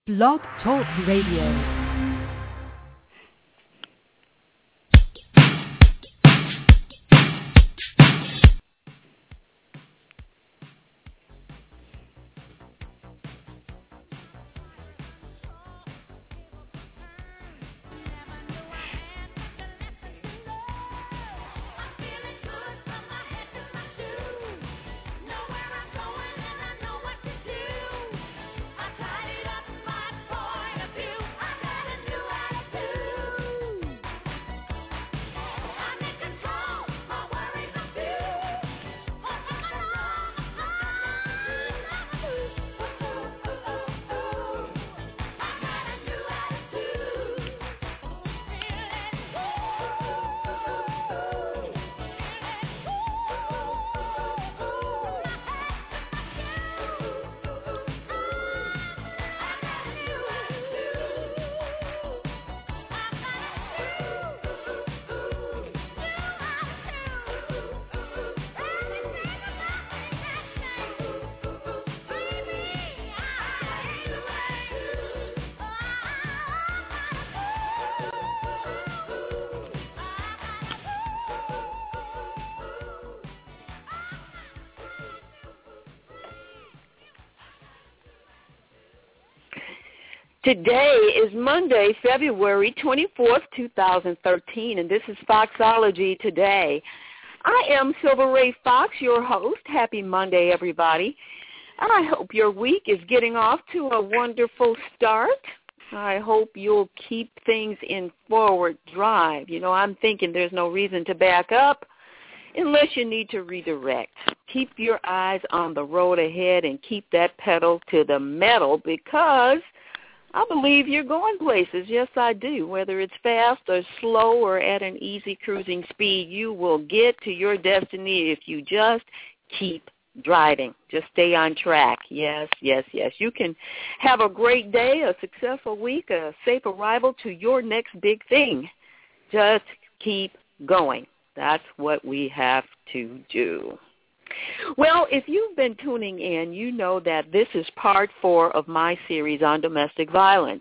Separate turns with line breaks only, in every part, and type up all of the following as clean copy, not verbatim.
Blog Talk Radio.
Today is Monday, February 24th, 2013, and this is Foxology Today. I am Silver Ray Fox, your host. Happy Monday, everybody. I hope your week is getting off to a wonderful start. I hope you'll keep things in forward drive. You know, I'm thinking there's no reason to back up unless you need to redirect. Keep your eyes on the road ahead and keep that pedal to the metal because I believe you're going places. Yes, I do. Whether it's fast or slow or at an easy cruising speed, you will get to your destiny if you just keep driving. Just stay on track. Yes, yes, yes. You can have a great day, a successful week, a safe arrival to your next big thing. Just keep going. That's what we have to do. Well, if you've been tuning in, you know that this is part 4 of my series on domestic violence.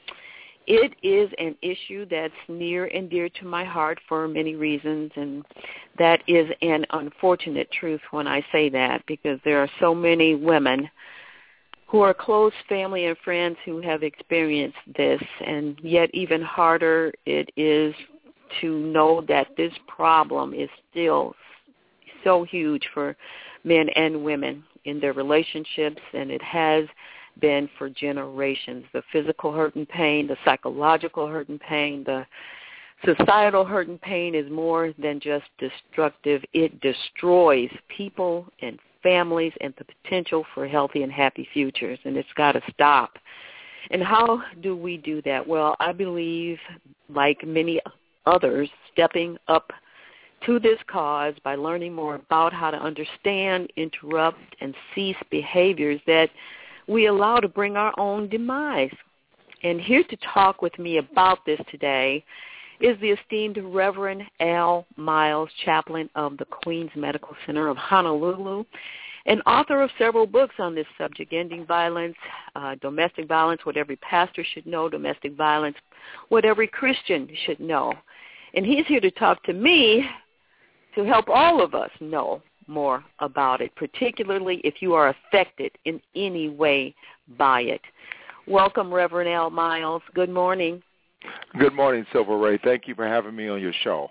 It is an issue that's near and dear to my heart for many reasons, and that is an unfortunate truth when I say that, because there are so many women who are close family and friends who have experienced this, and yet even harder it is to know that this problem is still so huge for men and women in their relationships, and it has been for generations. The physical hurt and pain, the psychological hurt and pain, the societal hurt and pain is more than just destructive. It destroys people and families and the potential for healthy and happy futures, and it's got to stop. And how do we do that? Well, I believe, like many others, stepping up to this cause by learning more about how to understand, interrupt, and cease behaviors that we allow to bring our own demise. And here to talk with me about this today is the esteemed Reverend Al Miles, chaplain of the Queens Medical Center of Honolulu, and author of several books on this subject: Ending Violence, Domestic Violence, What Every Pastor Should Know, Domestic Violence, What Every Christian Should Know. And he's here to talk to me to help all of us know more about it, particularly if you are affected in any way by it. Welcome, Reverend Al Miles. Good morning.
Good morning, Silver Ray. Thank you for having me on your show.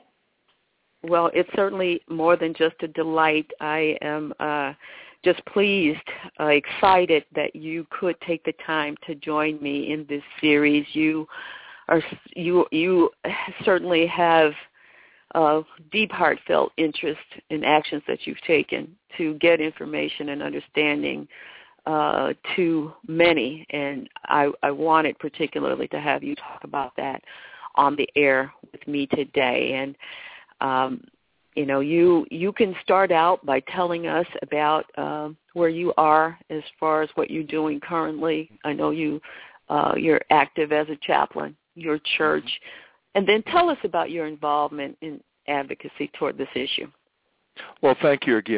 Well, it's certainly more than just a delight. I am just pleased, excited that you could take the time to join me in this series. You certainly have deep, heartfelt interest in actions that you've taken to get information and understanding to many, and I wanted particularly to have you talk about that on the air with me today. And you can start out by telling us about where you are as far as what you're doing currently. I know you're active as a chaplain, your church. And then tell us about your involvement in advocacy toward this issue.
Well, thank you again.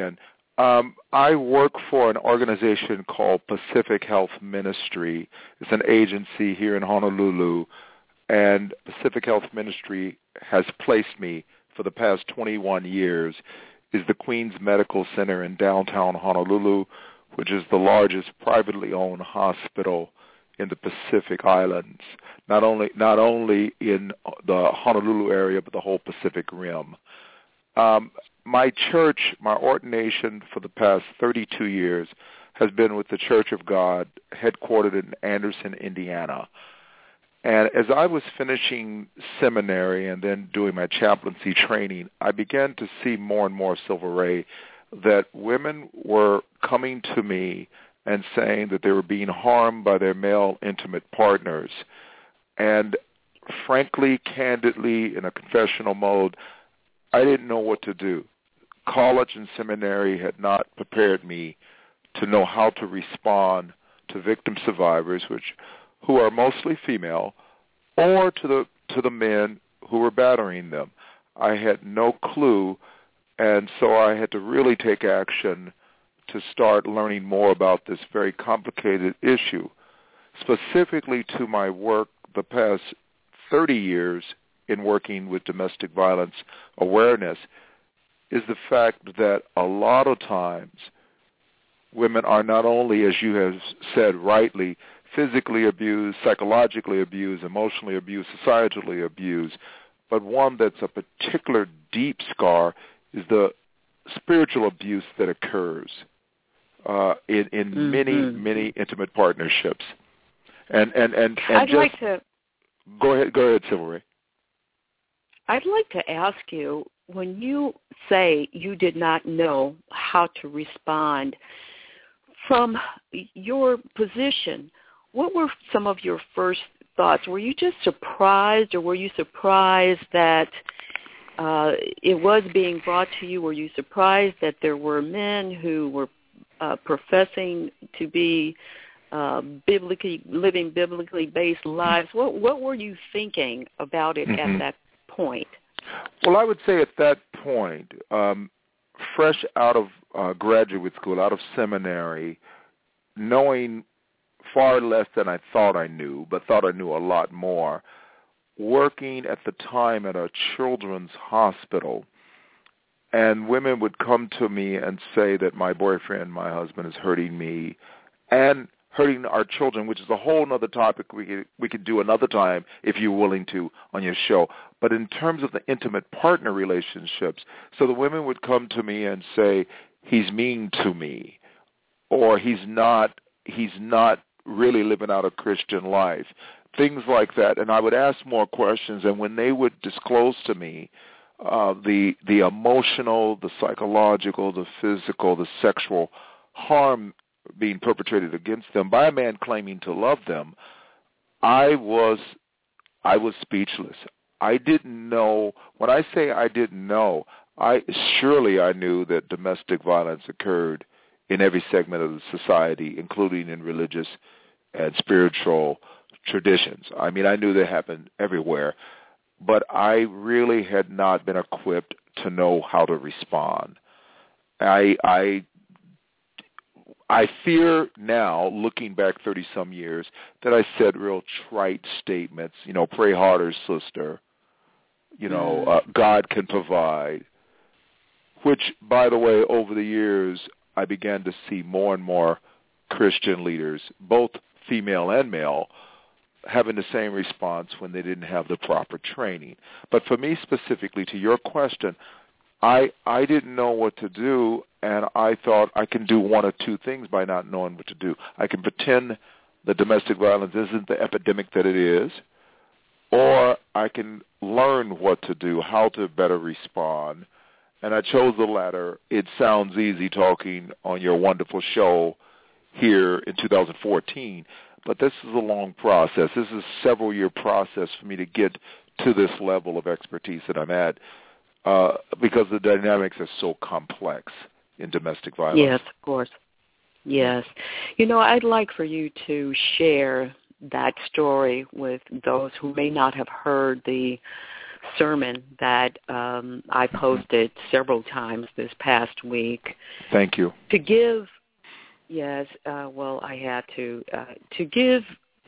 I work for an organization called Pacific Health Ministry. It's an agency here in Honolulu, and Pacific Health Ministry has placed me for the past 21 years is the Queens Medical Center in downtown Honolulu, which is the largest privately owned hospital in the Pacific Islands, not only in the Honolulu area, but the whole Pacific Rim. My church, my ordination for the past 32 years has been with the Church of God, headquartered in Anderson, Indiana. And as I was finishing seminary and then doing my chaplaincy training, I began to see more and more, Silver Ray, that women were coming to me and saying that they were being harmed by their male intimate partners. And frankly, candidly, in a confessional mode, I didn't know what to do. College and seminary had not prepared me to know how to respond to victim survivors, who are mostly female, or to the men who were battering them. I had no clue, and so I had to really take action to start learning more about this very complicated issue. Specifically to my work the past 30 years in working with domestic violence awareness is the fact that a lot of times women are not only, as you have said rightly, physically abused, psychologically abused, emotionally abused, societally abused, but one that's a particular deep scar is the spiritual abuse that occurs in many intimate partnerships. And
I'd like to
go ahead, Silver Ray.
I'd like to ask you, when you say you did not know how to respond, from your position, what were some of your first thoughts? Were you just surprised, or were you surprised that it was being brought to you? Were you surprised that there were men who were professing to be living biblically based lives? What were you thinking about it at that point?
Well, I would say at that point, fresh out of graduate school, out of seminary, knowing far less than I thought I knew, but thought I knew a lot more, working at the time at a children's hospital, and women would come to me and say that my boyfriend, my husband, is hurting me and hurting our children, which is a whole other topic we could do another time if you're willing to on your show. But in terms of the intimate partner relationships, so the women would come to me and say, he's mean to me, or he's not really living out a Christian life, things like that. And I would ask more questions, and when they would disclose to me the emotional, the psychological, the physical, the sexual harm being perpetrated against them by a man claiming to love them, I was speechless. I didn't know. When I say I didn't know, I knew that domestic violence occurred in every segment of the society, including in religious and spiritual traditions. I mean, I knew that happened everywhere, but I really had not been equipped to know how to respond. I fear now, looking back 30-some years, that I said real trite statements, pray harder, sister, God can provide, which, by the way, over the years, I began to see more and more Christian leaders, both female and male, having the same response when they didn't have the proper training. But for me specifically, to your question, I didn't know what to do, and I thought I can do one of two things by not knowing what to do. I can pretend that domestic violence isn't the epidemic that it is, or I can learn what to do, how to better respond. And I chose the latter. It sounds easy talking on your wonderful show here in 2014, but this is a long process. This is a several-year process for me to get to this level of expertise that I'm at, because the dynamics are so complex in domestic violence.
Yes, of course. Yes. I'd like for you to share that story with those who may not have heard the sermon that I posted several times this past week.
Thank you.
To give, yes, I had to give.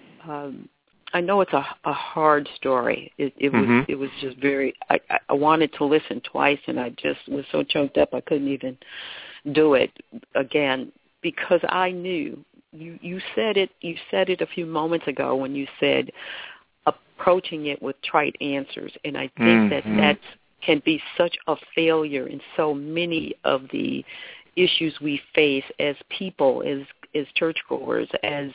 I know it's a hard story. It was just very. I wanted to listen twice, and I just was so choked up I couldn't even do it again because I knew. You said it. You said it a few moments ago when you said approaching it with trite answers, and I think that can be such a failure in so many of the issues we face as people, as churchgoers, as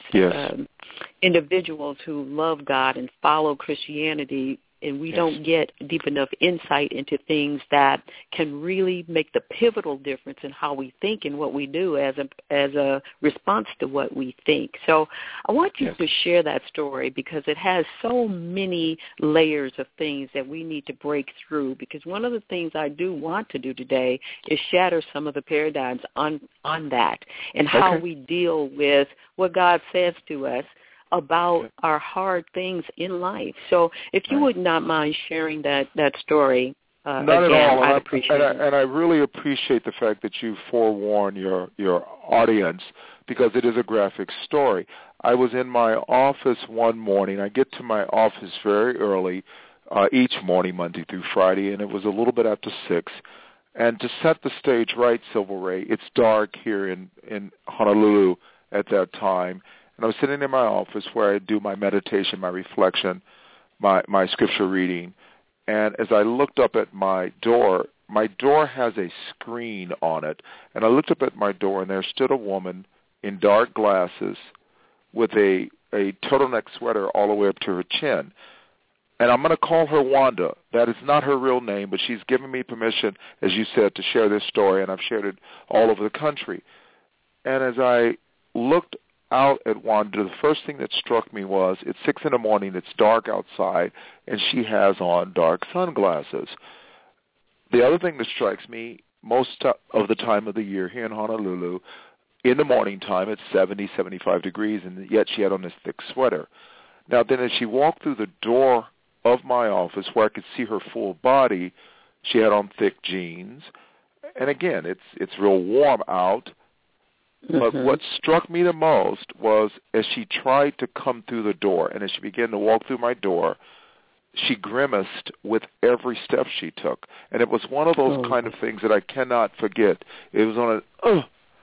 individuals who love God and follow Christianity, and we don't get deep enough insight into things that can really make the pivotal difference in how we think and what we do as a response to what we think. So I want you to share that story because it has so many layers of things that we need to break through, because one of the things I do want to do today is shatter some of the paradigms on that and how we deal with what God says to us about our hard things in life. So if you would not mind sharing that story,
not
again,
at all.
I'd appreciate it.
And I really appreciate the fact that you forewarn your audience, because it is a graphic story. I was in my office one morning. I get to my office very early each morning, Monday through Friday, and it was a little bit after 6. And to set the stage right, Silver Ray, it's dark here in Honolulu at that time. And I was sitting in my office where I do my meditation, my reflection, my scripture reading. And as I looked up at my door has a screen on it. And I looked up at my door, and there stood a woman in dark glasses with a turtleneck sweater all the way up to her chin. And I'm going to call her Wanda. That is not her real name, but she's given me permission, as you said, to share this story, and I've shared it all over the country. And as I looked out at Wanda, the first thing that struck me was it's 6 a.m, it's dark outside, and she has on dark sunglasses. The other thing that strikes me, most of the time of the year here in Honolulu, in the morning time it's 70, 75 degrees, and yet she had on this thick sweater. Now then, as she walked through the door of my office where I could see her full body, she had on thick jeans. And again, it's real warm out. But what struck me the most was as she tried to come through the door, and as she began to walk through my door, she grimaced with every step she took. And it was one of those kind of things that I cannot forget. It was on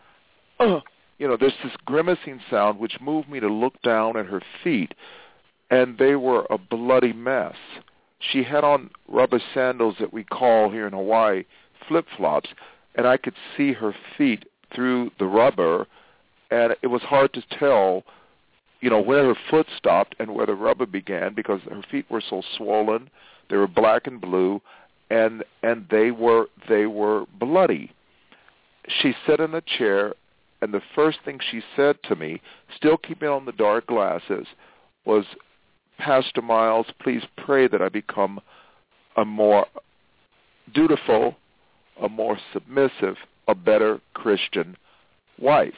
there's this grimacing sound which moved me to look down at her feet, and they were a bloody mess. She had on rubber sandals that we call here in Hawaii flip-flops, and I could see her feet through the rubber, and it was hard to tell, where her foot stopped and where the rubber began, because her feet were so swollen. They were black and blue, and they were bloody. She sat in a chair, and the first thing she said to me, still keeping on the dark glasses, was, "Pastor Miles, please pray that I become a more dutiful, a more submissive, a better Christian wife."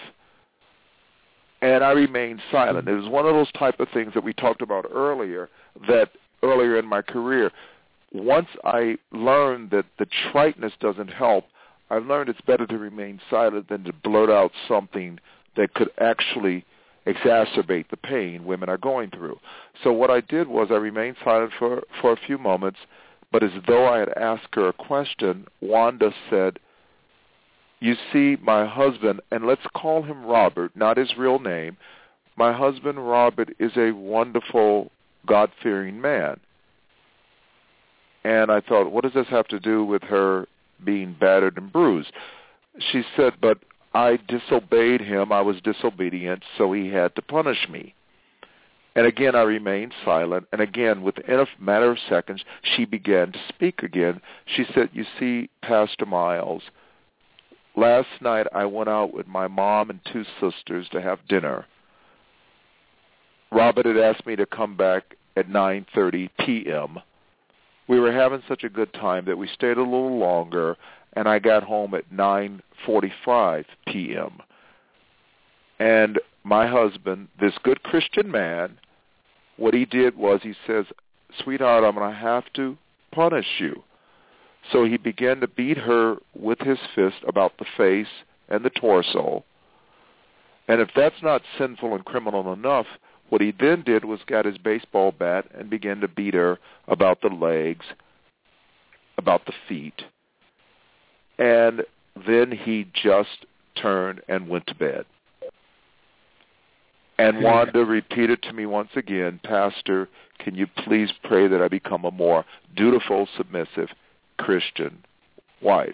And I remained silent. It was one of those type of things that we talked about earlier in my career. Once I learned that the triteness doesn't help, I've learned it's better to remain silent than to blurt out something that could actually exacerbate the pain women are going through. So what I did was I remained silent for a few moments, but as though I had asked her a question, Wanda said, "You see, my husband," and let's call him Robert, not his real name, "my husband Robert is a wonderful, God-fearing man." And I thought, what does this have to do with her being battered and bruised? She said, "But I disobeyed him. I was disobedient, so he had to punish me." And again, I remained silent. And again, within a matter of seconds, she began to speak again. She said, "You see, Pastor Miles, last night I went out with my mom and 2 sisters to have dinner. Robert had asked me to come back at 9:30 p.m. We were having such a good time that we stayed a little longer, and I got home at 9:45 p.m. And my husband, this good Christian man, what he did was he says, "Sweetheart, I'm going to have to punish you. So he began to beat her with his fist about the face and the torso. And if that's not sinful and criminal enough, what he then did was got his baseball bat and began to beat her about the legs, about the feet. And then he just turned and went to bed. And Wanda repeated to me once again, Pastor, can you please pray that I become a more dutiful, submissive Christian wife?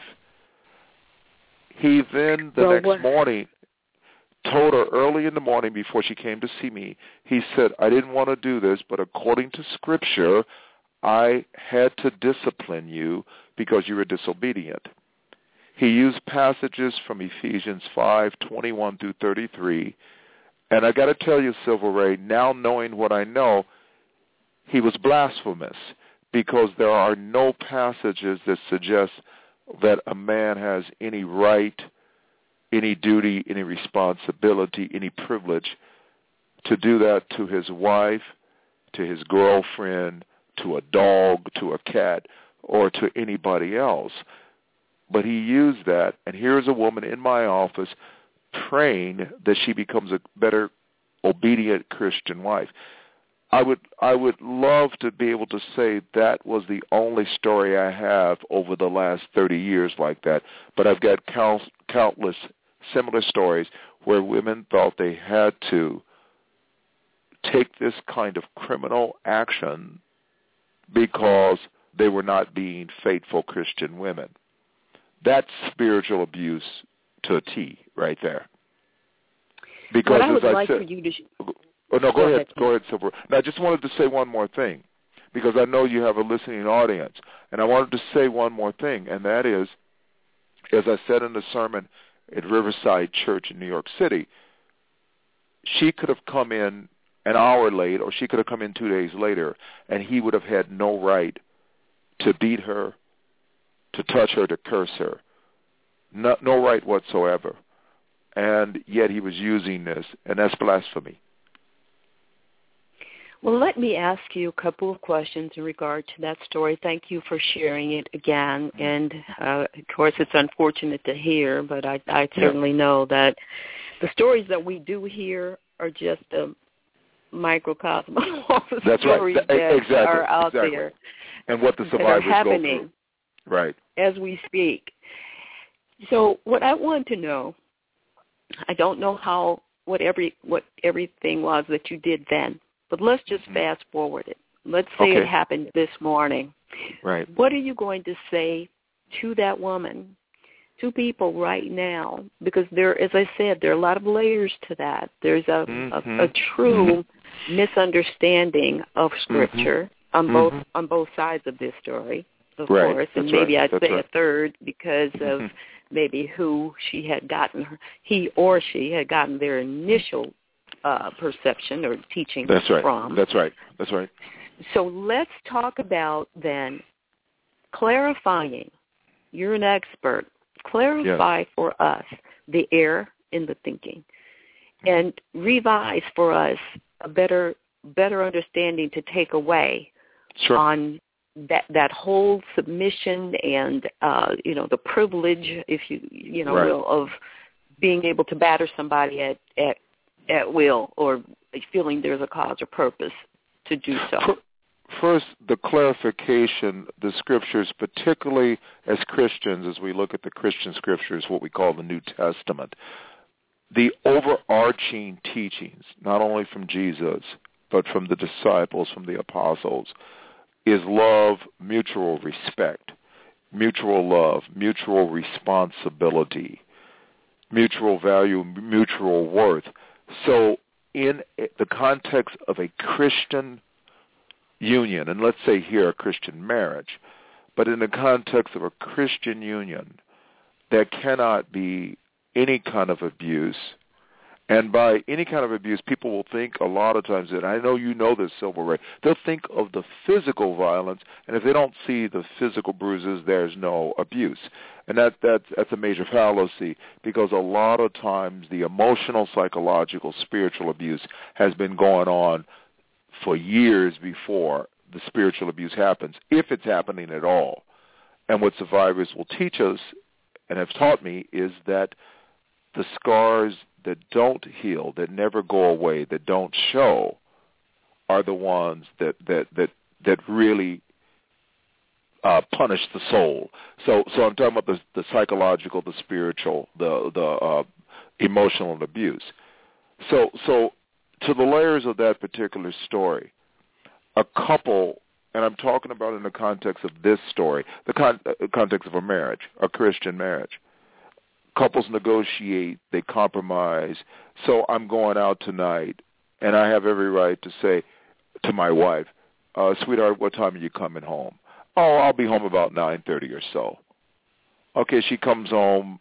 He then, the next morning, told her early in the morning before she came to see me, he said, I didn't want to do this, but according to Scripture, I had to discipline you because you were disobedient. He used passages from Ephesians 5:21 through 33. And I got to tell you, Silver Ray, now knowing what I know, he was blasphemous because there are no passages that suggest that a man has any right, any duty, any responsibility, any privilege to do that to his wife, to his girlfriend, to a dog, to a cat, or to anybody else. But he used that, and here's a woman in my office praying that she becomes a better, obedient Christian wife. I would love to be able to say that was the only story I have over the last 30 years like that, but I've got countless similar stories where women thought they had to take this kind of criminal action because they were not being faithful Christian women. That's spiritual abuse to a T right there. Because
what I would
as
like
I said,
for you to...
Oh, no, go ahead. Go ahead, Silver. Now, I just wanted to say one more thing, because I know you have a listening audience, and I wanted to say one more thing, and that is, as I said in the sermon at Riverside Church in New York City, she could have come in an hour late, or she could have come in 2 days later, and he would have had no right to beat her, to touch her, to curse her. No right whatsoever. And yet he was using this, and that's blasphemy.
Well, let me ask you a couple of questions in regard to that story. Thank you for sharing it again. And, of course, it's unfortunate to hear, but I certainly know that the stories that we do hear are just a microcosm of the stories that are out there.
And what the survivors
go
through. Right.
As we speak. So what I want to know, I don't know what everything was that you did then, but let's just fast forward it. Let's say it happened this morning.
Right.
What are you going to say to that woman, to people right now? Because there, as I said, there are a lot of layers to that. There's a true misunderstanding of Scripture on both sides of this story, of course, and maybe I'd say a third because of maybe who he or she had gotten their initial perception or teaching from.
That's right.
So let's talk about then clarifying. You're an expert. Clarify for us the error in the thinking and revise for us a better understanding to take away on that whole submission and the privilege, if you will, of being able to batter somebody at will or feeling there's a cause or purpose to do so.
First, the clarification, the Scriptures, particularly as Christians, as we look at the Christian Scriptures, what we call the New Testament, the overarching teachings, not only from Jesus, but from the disciples, from the apostles, is love, mutual respect, mutual love, mutual responsibility, mutual value, mutual worth. So in the context of a Christian union, and let's say here a Christian marriage, but in the context of a Christian union, there cannot be any kind of abuse. And by any kind of abuse, people will think a lot of times, and I know you know this, Silver Ray, they'll think of the physical violence, and if they don't see the physical bruises, there's no abuse. And that's a major fallacy, because a lot of times the emotional, psychological, spiritual abuse has been going on for years before the spiritual abuse happens, if it's happening at all. And what survivors will teach us and have taught me is that the scars that don't heal, that never go away, that don't show, are the ones that really punish the soul. So I'm talking about the psychological, the spiritual, the emotional abuse. So to the layers of that particular story, a couple, and I'm talking about in the context of this story, the context of a marriage, a Christian marriage. Couples negotiate, they compromise. So I'm going out tonight, and I have every right to say to my wife, sweetheart, what time are you coming home? Oh, I'll be home about 9:30 or so. Okay, she comes home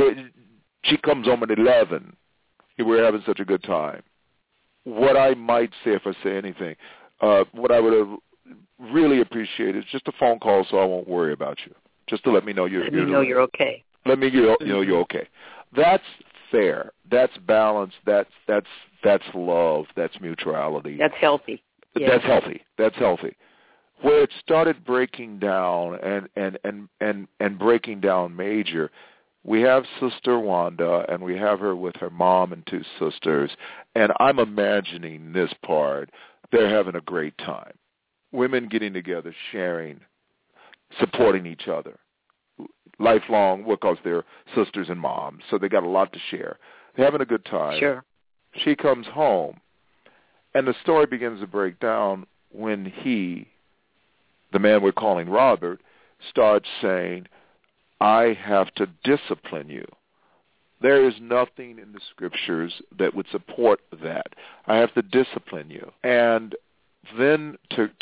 at 11. We're having such a good time. What I might say, if I say anything, what I would have really appreciated is just a phone call so I won't worry about you, just to let me know you're
okay.
Let me know you're okay. That's fair. That's balance. That's love. That's mutuality.
That's healthy. Yeah.
That's healthy. Where it started breaking down and breaking down major, we have Sister Wanda, and we have her with her mom and two sisters, and I'm imagining this part. They're having a great time. Women getting together, sharing, supporting each other. Lifelong, because they're sisters and moms, so they got a lot to share. They're having a good time.
Sure.
She comes home, and the story begins to break down when he, the man we're calling Robert, starts saying, I have to discipline you. There is nothing in the scriptures that would support that. I have to discipline you. And then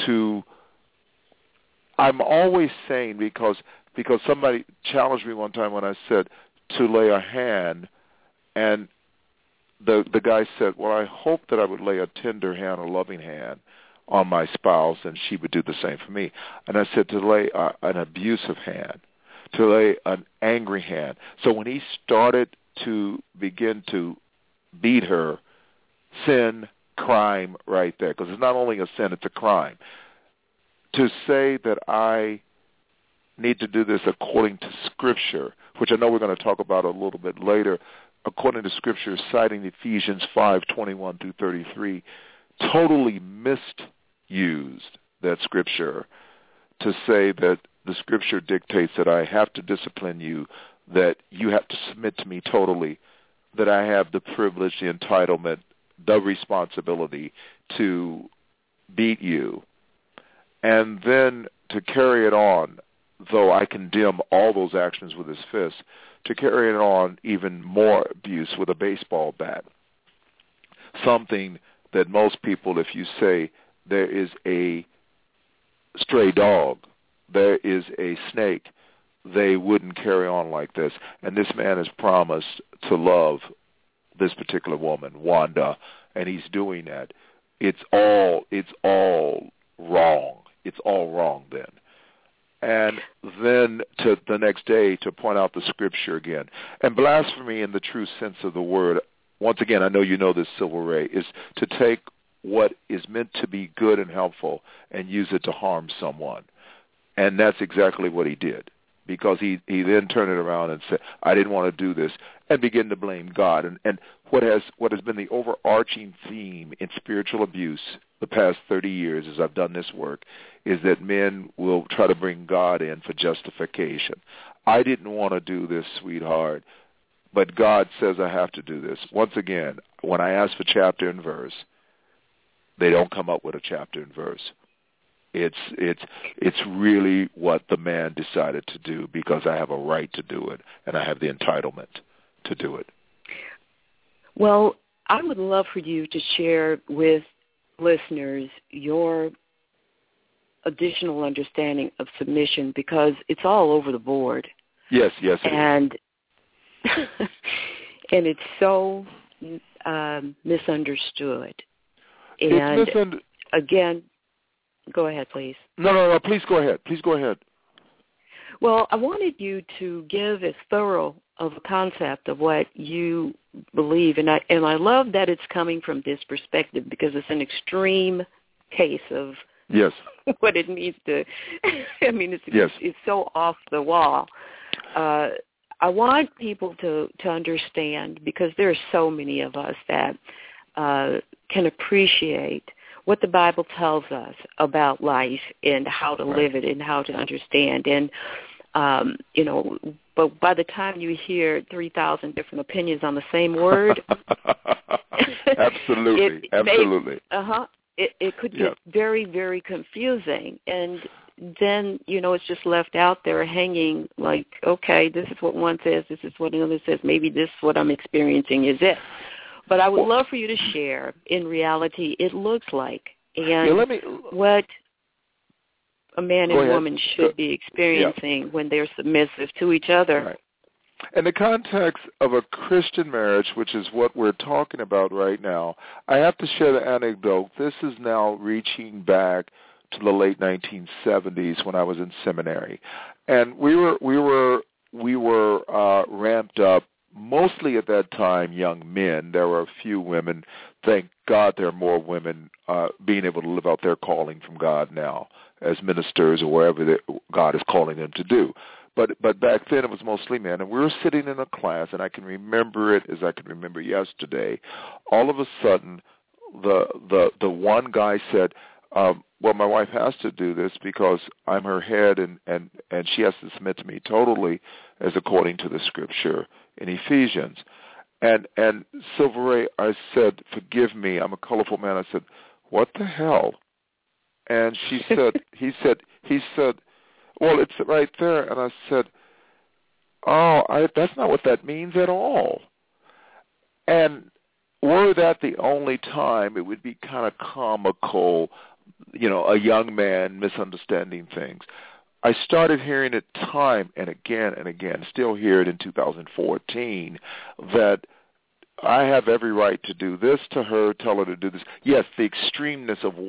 I'm always saying, because somebody challenged me one time when I said to lay a hand, and the guy said, well, I hope that I would lay a tender hand, a loving hand on my spouse, and she would do the same for me. And I said to lay an abusive hand, to lay an angry hand. So when he started to begin to beat her, sin, crime right there, because it's not only a sin, it's a crime. To say that I need to do this according to Scripture, which I know we're going to talk about a little bit later, according to Scripture, citing Ephesians 5:21 through 33, totally misused that Scripture to say that the Scripture dictates that I have to discipline you, that you have to submit to me totally, that I have the privilege, the entitlement, the responsibility to beat you, and then to carry it on, though I condemn all those actions with his fist, to carry it on even more abuse with a baseball bat. Something that most people, if you say there is a stray dog, there is a snake, they wouldn't carry on like this. And this man has promised to love this particular woman, Wanda, and he's doing that. It's all wrong. It's all wrong then. And then to the next day to point out the Scripture again. And blasphemy in the true sense of the word, once again, I know you know this, Silver Ray, is to take what is meant to be good and helpful and use it to harm someone. And that's exactly what he did, because he then turned it around and said, I didn't want to do this, and begin to blame God. And what has been the overarching theme in spiritual abuse the past 30 years as I've done this work is that men will try to bring God in for justification. I didn't want to do this, sweetheart, but God says I have to do this. Once again, when I ask for chapter and verse, they don't come up with a chapter and verse. It's really what the man decided to do because I have a right to do it and I have the entitlement to do it.
Well, I would love for you to share with listeners your additional understanding of submission, because it's all over the board.
Yes.
And and it's so misunderstood. And again, go ahead, please.
No, please go ahead.
Well, I wanted you to give as thorough of a concept of what you believe, and I love that it's coming from this perspective, because it's an extreme case of
Yes.
what it means to. I mean,
Yes.
it's so off the wall. I want people to understand, because there are so many of us that can appreciate what the Bible tells us about life and how to live it and how to understand. And, but by the time you hear 3,000 different opinions on the same word.
Absolutely. Absolutely.
It could get very, very confusing. And then, it's just left out there hanging like, okay, this is what one says, this is what another says, maybe this is what I'm experiencing is it. But I would love for you to share, in reality, it looks like, and what a man and woman should be experiencing when they're submissive to each other.
Right. In the context of a Christian marriage, which is what we're talking about right now, I have to share the anecdote. This is now reaching back to the late 1970s when I was in seminary, and we were ramped up. Mostly at that time, young men. There were a few women. Thank God there are more women being able to live out their calling from God now as ministers or wherever God is calling them to do. But back then it was mostly men, and we were sitting in a class, and I can remember it as I can remember yesterday. All of a sudden, the one guy said, well, my wife has to do this because I'm her head, and she has to submit to me totally as according to the scripture in Ephesians. And Silver Ray, I said, forgive me, I'm a colorful man. I said, what the hell? And he said, well, it's right there. And I said, that's not what that means at all. And were that the only time, it would be kind of comical, a young man misunderstanding things. I started hearing it time and again, still hear it in 2014, that I have every right to do this to her, tell her to do this. Yes, the extremeness of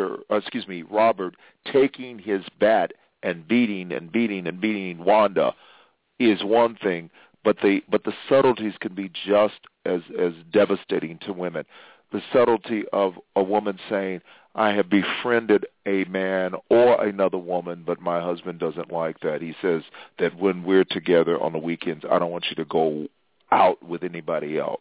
Robert taking his bat and beating Wanda is one thing, but the subtleties can be just as devastating to women. The subtlety of a woman saying, I have befriended a man or another woman, but my husband doesn't like that. He says that when we're together on the weekends, I don't want you to go out with anybody else.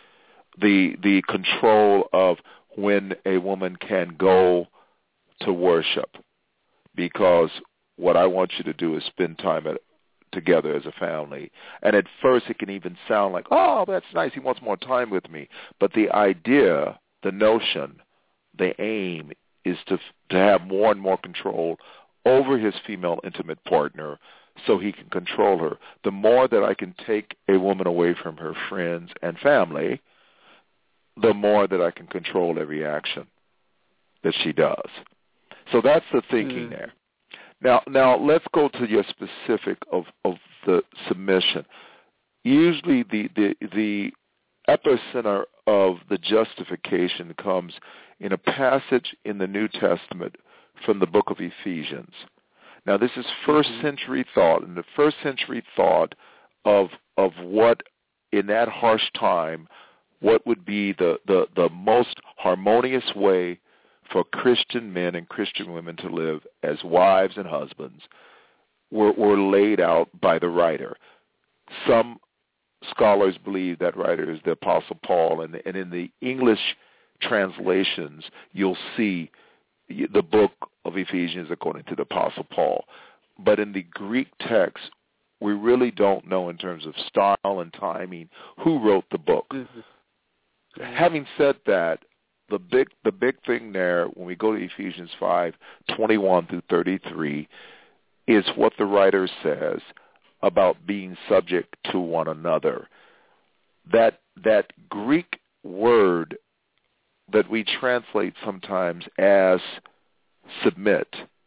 The control of when a woman can go to worship, because what I want you to do is spend time together as a family. And at first it can even sound like, oh, that's nice, he wants more time with me. But the idea, the notion, the aim is to have more and more control over his female intimate partner so he can control her. The more that I can take a woman away from her friends and family, the more that I can control every action that she does. So that's the thinking there. Now let's go to your specific of the submission. Usually the epicenter of the justification comes in a passage in the New Testament from the book of Ephesians. Now this is first century thought, and the first century thought of what in that harsh time, what would be the most harmonious way for Christian men and Christian women to live as wives and husbands were laid out by the writer. Some scholars believe that writer is the Apostle Paul, and in the English translations, you'll see the book of Ephesians according to the Apostle Paul. But in the Greek text, we really don't know in terms of style and timing who wrote the book. Mm-hmm. Having said that, the big thing there, when we go to Ephesians 5:21 through 33, is what the writer says about being subject to one another. That Greek word that we translate sometimes as submit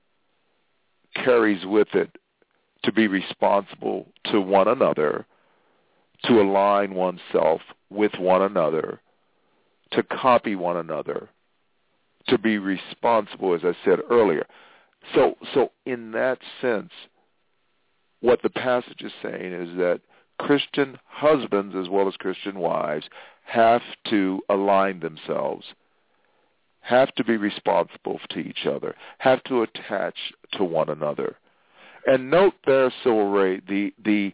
carries with it to be responsible to one another, to align oneself with one another, to copy one another, to be responsible, as I said earlier. So in that sense, what the passage is saying is that Christian husbands as well as Christian wives have to align themselves, have to be responsible to each other, have to attach to one another. And note there, Silver Ray, the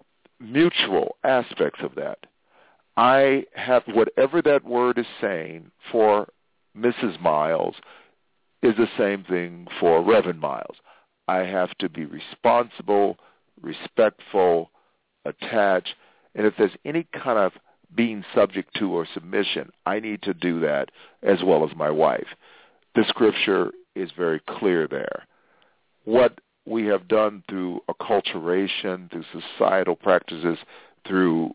mutual aspects of that. I have whatever that word is saying for Mrs. Miles is the same thing for Reverend Miles. I have to be responsible, respectful, attached, and if there's any kind of being subject to or submission, I need to do that as well as my wife. The scripture is very clear there. What we have done through acculturation, through societal practices, through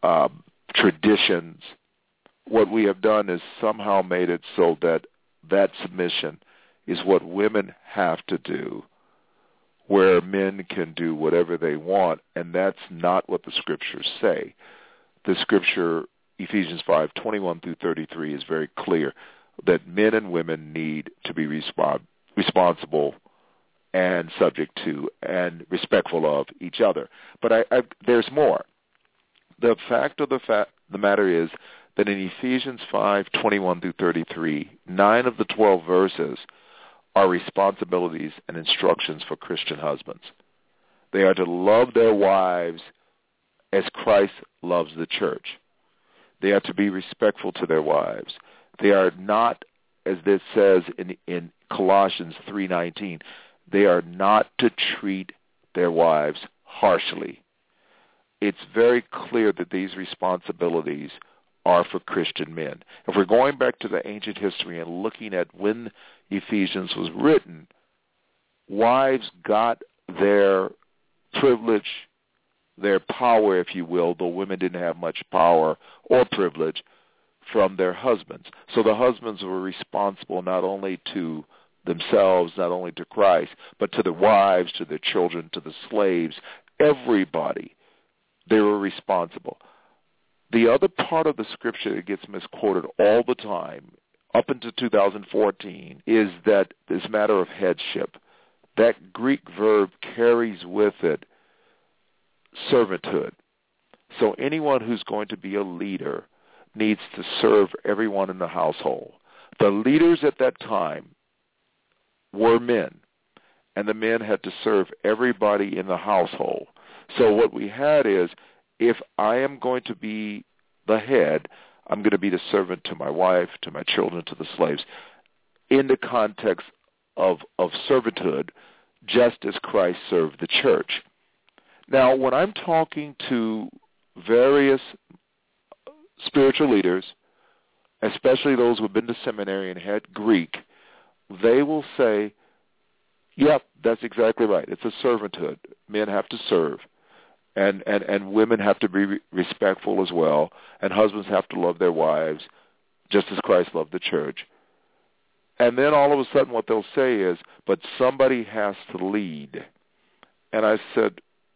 traditions, what we have done is somehow made it so that that submission is what women have to do, where men can do whatever they want, and that's not what the scriptures say. The scripture, Ephesians 5:21-33, is very clear that men and women need to be responsible and subject to and respectful of each other. But there's more. The fact of the matter is that in Ephesians 5:21-33, 9 of the 12 verses are responsibilities and instructions for Christian husbands. They are to love their wives as Christ loves the church. They are to be respectful to their wives. They are not, as it says in Colossians 3:19, they are not to treat their wives harshly. It's very clear that these responsibilities are for Christian men. If we're going back to the ancient history and looking at when Ephesians was written, wives got their privilege, their power, if you will, though women didn't have much power or privilege, from their husbands. So the husbands were responsible not only to themselves, not only to Christ, but to the wives, to their children, to the slaves, everybody. They were responsible. The other part of the scripture that gets misquoted all the time, up until 2014, is that this matter of headship. That Greek verb carries with it servanthood. So anyone who's going to be a leader needs to serve everyone in the household. The leaders at that time were men, and the men had to serve everybody in the household. So what we had is, if I am going to be the head, I'm going to be the servant to my wife, to my children, to the slaves, in the context of servanthood, just as Christ served the church. Now, when I'm talking to various spiritual leaders, especially those who have been to seminary and had Greek, they will say, yep, that's exactly right. It's a servanthood. Men have to serve. And women have to be respectful as well, and husbands have to love their wives just as Christ loved the church. And then all of a sudden what they'll say is, but somebody has to lead. And I said,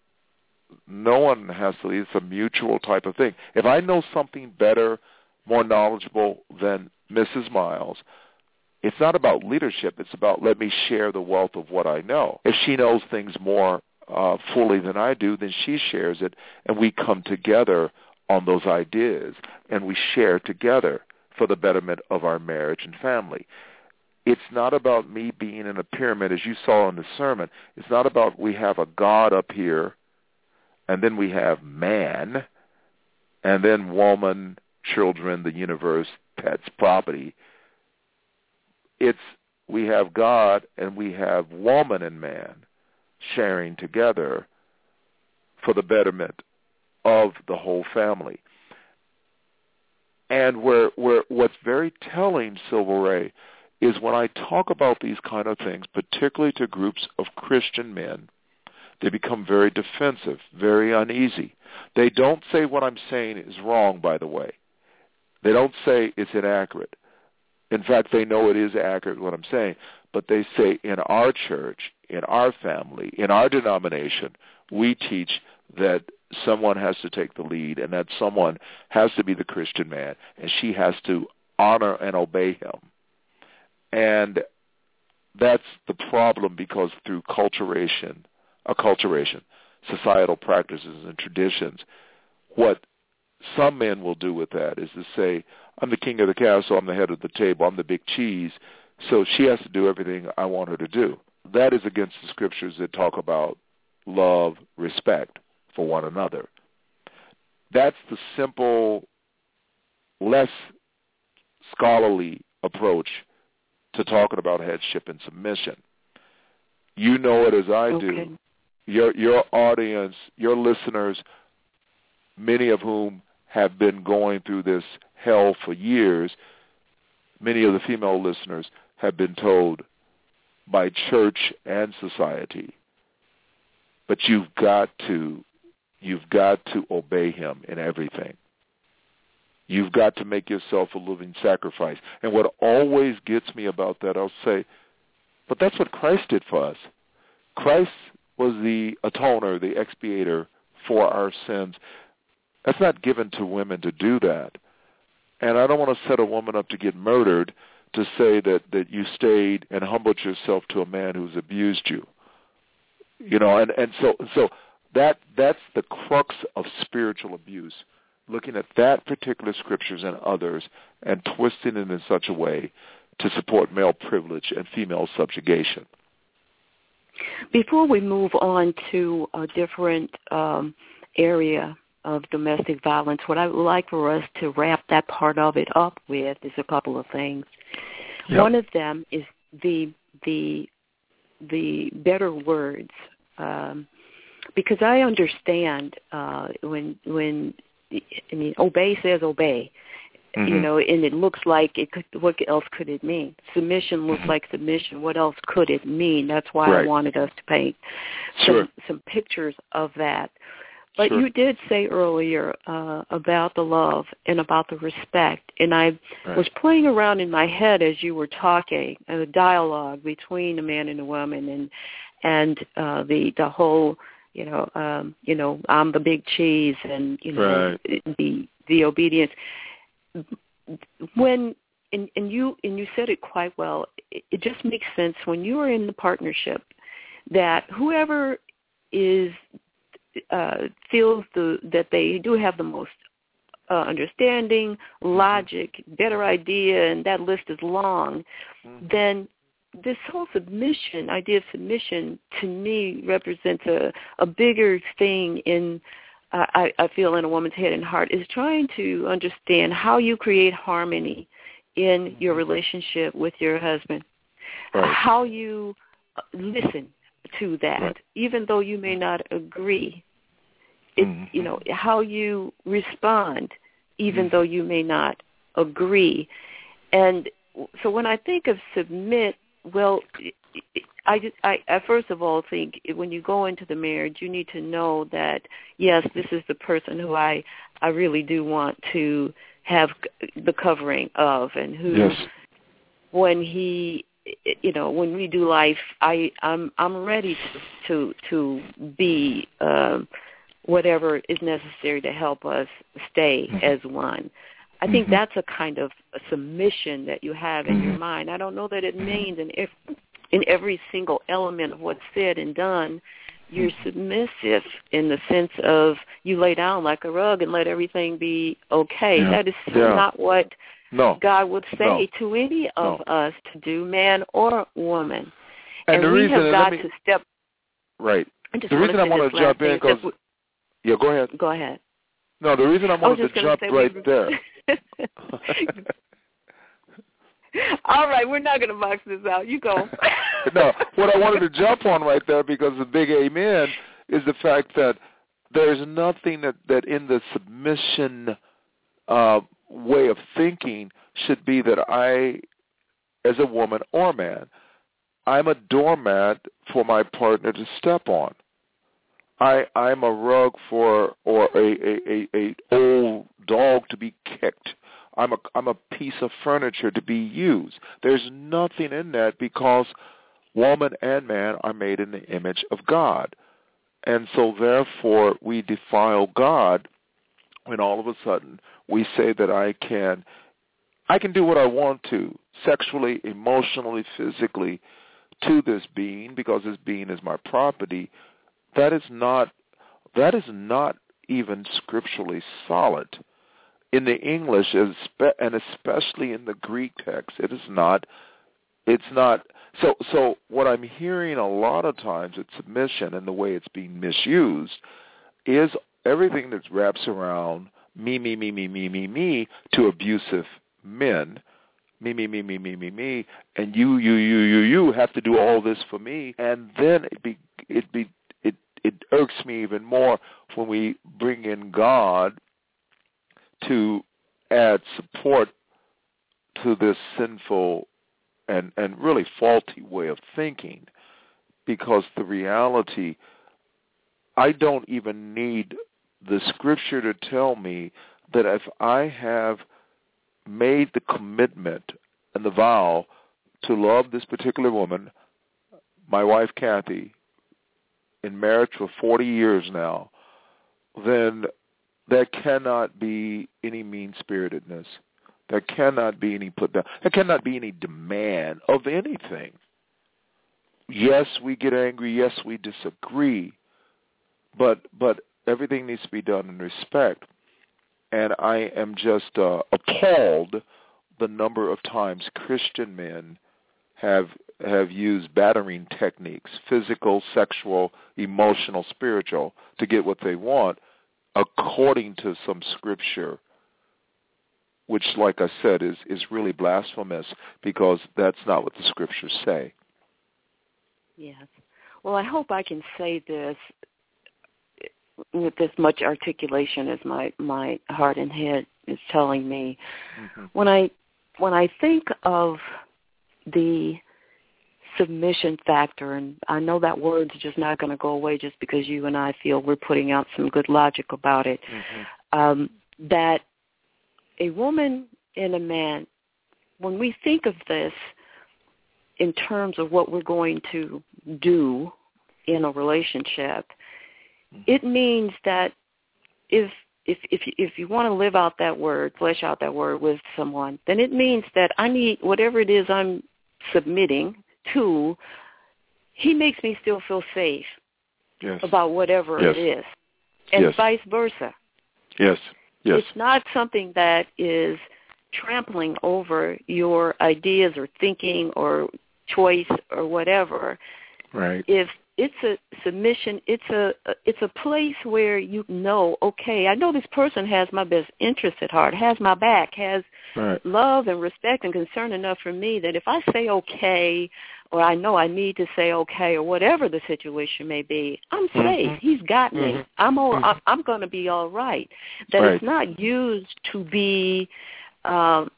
no one has to lead. It's a mutual type of thing. If I know something better, more knowledgeable than Mrs. Miles, it's not about leadership. It's about let me share the wealth of what I know. If she knows things more fully than I do, then she shares it, and we come together on those ideas, and we share together for the betterment of our marriage and family. It's not about me being in a pyramid, as you saw in the sermon. It's not about we have a God up here, and then we have man, and then woman, children, the universe, pets, property. It's we have God, and we have woman and man sharing together for the betterment of the whole family. And what's very telling, Silver Ray, is when I talk about these kind of things, particularly to groups of Christian men, they become very defensive, very uneasy. They don't say what I'm saying is wrong, by the way. They don't say it's inaccurate. In fact, they know it is accurate what I'm saying, but they say in our church, in our family, in our denomination, we teach that someone has to take the lead and that someone has to be the Christian man, and she has to honor and obey him. And that's the problem, because through acculturation, societal practices and traditions, what some men will do with that is to say, I'm the king of the castle, I'm the head of the table, I'm the big cheese, so she has to do everything I want her to do. That is against the scriptures that talk about love, respect for one another. That's the simple, less scholarly approach to talking about headship and submission. You know it as I do. Your audience, your listeners, many of whom have been going through this hell for years, many of the female listeners have been told by church and society, but you've got to obey him in everything. You've got to make yourself a living sacrifice. And what always gets me about that, I'll say, but that's what Christ did for us. Christ was the atoner, the expiator for our sins. That's not given to women to do that. And I don't want to set a woman up to get murdered to say that you stayed and humbled yourself to a man who's abused you. You know, and so that's the crux of spiritual abuse, looking at that particular scriptures and others and twisting it in such a way to support male privilege and female subjugation.
Before we move on to a different area of domestic violence, what I would like for us to wrap that part of it up with is a couple of things. Yep. One of them is the better words, because I understand when obey says obey. Mm-hmm. You know, and it looks like it could. What else could it mean? Submission looks like submission. What else could it mean? That's why I wanted us to paint some pictures of that. But you did say earlier about the love and about the respect, and I was playing around in my head as you were talking, the dialogue between a man and a woman, and the whole, I'm the big cheese, and the obedience. When and you said it quite well. It just makes sense when you are in the partnership that whoever is feels that they do have the most understanding, logic, better idea, and that list is long, then this whole idea of submission, to me represents a bigger thing in, I feel, in a woman's head and heart, is trying to understand how you create harmony in your relationship with your husband, how you listen to that, even though you may not agree. How you respond, even though you may not agree. And so when I think of submit, well, I first of all think when you go into the marriage, you need to know that, yes, this is the person who I really do want to have the covering of, and who, when when we do life, I'm ready to be whatever is necessary to help us stay as one. I think that's a kind of a submission that you have in your mind. I don't know that it means in every single element of what's said and done, you're submissive in the sense of you lay down like a rug and let everything be okay. That is not what God would say to any of us to do, man or woman. And we have got to step...
Right. The reason I want to jump in, because... go ahead.
Go ahead.
No, the reason I wanted to jump right there.
All right, we're not going to box this out. You go.
No, what I wanted to jump on right there, because the big amen, is the fact that there's nothing that in the submission way of thinking should be that I, as a woman or man, I'm a doormat for my partner to step on. I'm a rug or a old dog to be kicked. I'm a piece of furniture to be used. There's nothing in that, because woman and man are made in the image of God. And so therefore we defile God when all of a sudden we say that I can do what I want to, sexually, emotionally, physically, to this being, because this being is my property. That is not even scripturally solid. in the English, and especially in the Greek text, it's not. So what I'm hearing a lot of times with submission and the way it's being misused is everything that wraps around me to abusive men. Me, and you have to do all this for me, and then it irks me even more when we bring in God to add support to this sinful and really faulty way of thinking, because the reality, I don't even need the scripture to tell me that if I have made the commitment and the vow to love this particular woman, my wife Kathy, in marriage for 40 years now, then there cannot be any mean-spiritedness. There cannot be any put down. There cannot be any demand of anything. Yes, we get angry. Yes, we disagree. But everything needs to be done in respect. And I am just appalled the number of times Christian men have used battering techniques, physical, sexual, emotional, spiritual, to get what they want, according to some scripture, which, like I said, is really blasphemous, because that's not what the scriptures say.
Yes. Well, I hope I can say this with as much articulation as my heart and head is telling me. Mm-hmm. When I think of the submission factor, and I know that word's just not going to go away just because you and I feel we're putting out some good logic about it, that a woman and a man, when we think of this in terms of what we're going to do in a relationship, it means that if you want to live out that word, flesh out that word with someone, then it means that I need whatever it is I'm submitting to, he makes me still feel safe about whatever it is, and vice versa.
Yes.
It's not something that is trampling over your ideas or thinking or choice or whatever.
Right.
If it's a submission, it's a place where you know, okay, I know this person has my best interest at heart, has my back, has love and respect and concern enough for me that if I say okay, or I know I need to say okay, or whatever the situation may be, I'm safe. He's got me. I'm going to be all right. That it's not used to be a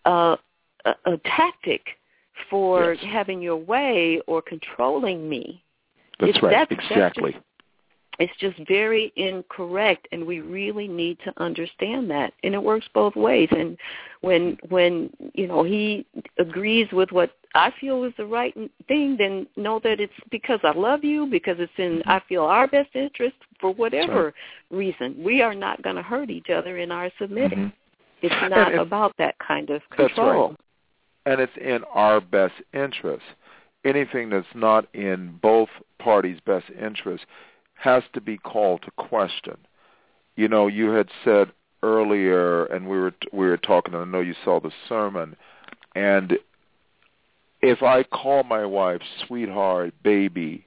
tactic for having your way or controlling me.
That's right. Exactly.
It's just very incorrect, and we really need to understand that. And it works both ways. And when he agrees with what I feel is the right thing, then know that it's because I love you, because it's in I feel our best interest for whatever reason. We are not going to hurt each other in our submitting. It's not about that kind of control.
That's right. And it's in our best interest. Anything that's not in both parties' best interest has to be called to question. You know, you had said earlier, and we were talking, and I know you saw the sermon, and if I call my wife sweetheart, baby,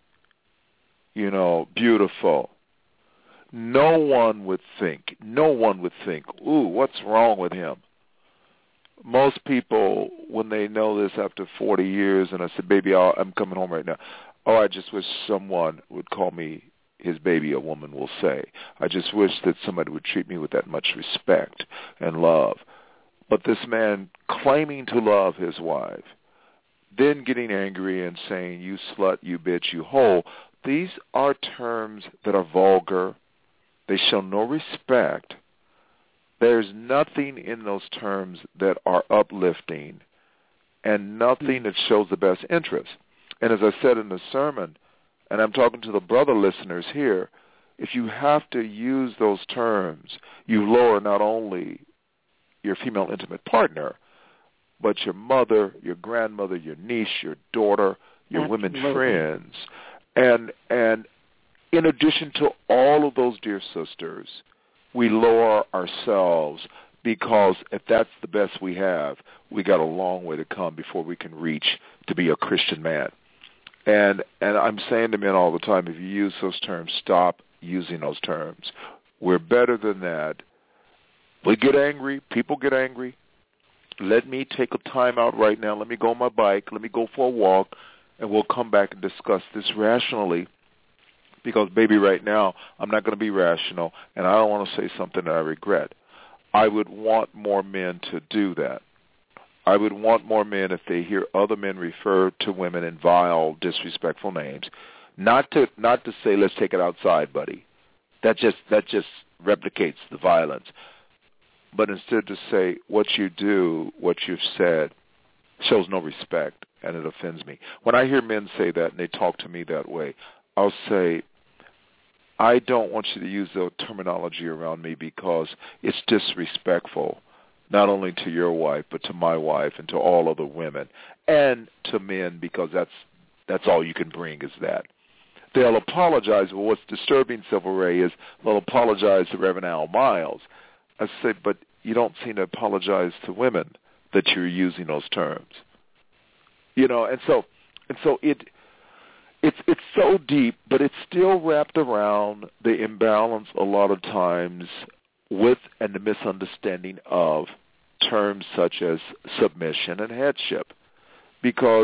beautiful, no one would think, ooh, what's wrong with him? Most people, when they know this after 40 years, and I said, baby, I'm coming home right now. Oh, I just wish someone would call me his baby, a woman will say. I just wish that somebody would treat me with that much respect and love. But this man claiming to love his wife, then getting angry and saying, you slut, you bitch, you hoe, these are terms that are vulgar. They show no respect. There's nothing in those terms that are uplifting and nothing that shows the best interest. And as I said in the sermon, and I'm talking to the brother listeners here, if you have to use those terms, you lower not only your female intimate partner, but your mother, your grandmother, your niece, your daughter, your women friends. And in addition to all of those dear sisters, we lower ourselves because if that's the best we have, we got a long way to come before we can reach to be a Christian man. And I'm saying to men all the time, if you use those terms, stop using those terms. We're better than that. We get angry. People get angry. Let me take a time out right now. Let me go on my bike. Let me go for a walk, and we'll come back and discuss this rationally. Because, baby, right now, I'm not going to be rational, and I don't want to say something that I regret. I would want more men to do that. I would want more men, if they hear other men refer to women in vile, disrespectful names, not to say, let's take it outside, buddy. That just replicates the violence. But instead to say, what you do, what you've said, shows no respect, and it offends me. When I hear men say that and they talk to me that way, I'll say, I don't want you to use the terminology around me because it's disrespectful, not only to your wife, but to my wife and to all other women, and to men, because that's all you can bring is that. They'll apologize. Well, what's disturbing, Silver Ray, is they'll apologize to Reverend Al Miles. I say, but you don't seem to apologize to women that you're using those terms. You know, and so it's so deep, but it's still wrapped around the imbalance a lot of times with and the misunderstanding of terms such as submission and headship. Because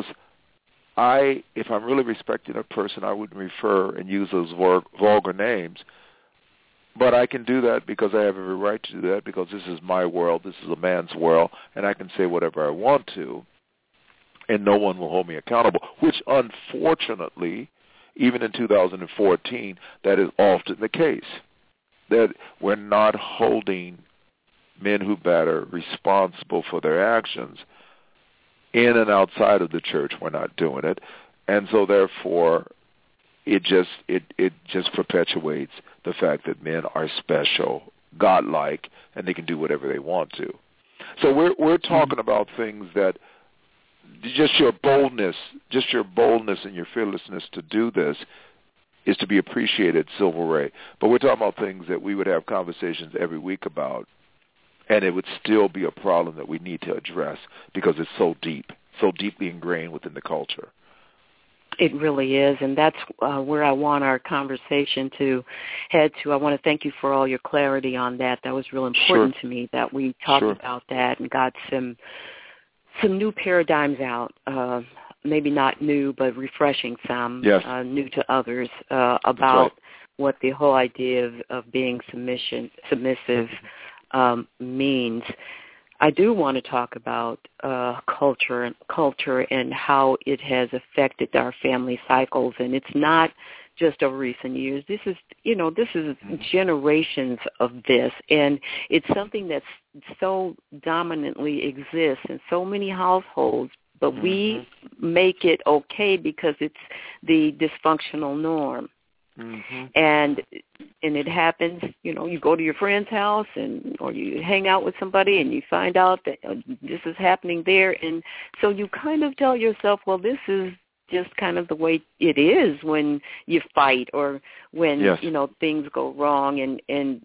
if I'm really respecting a person, I wouldn't refer and use those vulgar names. But I can do that because I have every right to do that, because this is my world, this is a man's world, and I can say whatever I want to, and no one will hold me accountable, which unfortunately, even in 2014, that is often the case, that we're not holding men who batter responsible for their actions. In and outside of the church, we're not doing it, and so therefore it just perpetuates the fact that men are special, godlike, and they can do whatever they want to. So we're talking about things that just your boldness and your fearlessness to do this is to be appreciated, Silver Ray. But we're talking about things that we would have conversations every week about, and it would still be a problem that we need to address because it's so deeply ingrained within the culture.
It really is, and that's where I want our conversation to head to. I want to thank you for all your clarity on that. That was real important to me that we talked about that and got some new paradigms out, maybe not new, but refreshing some, new to others, about what the whole idea of being submissive means. I do want to talk about culture and how it has affected our family cycles, and it's not just of recent years. This is generations of this, and it's something that so dominantly exists in so many households, but we make it okay because it's the dysfunctional norm. And it happens, you go to your friend's house or you hang out with somebody and you find out that this is happening there. And so you kind of tell yourself, well, this is just kind of the way it is when you fight or when, things go wrong and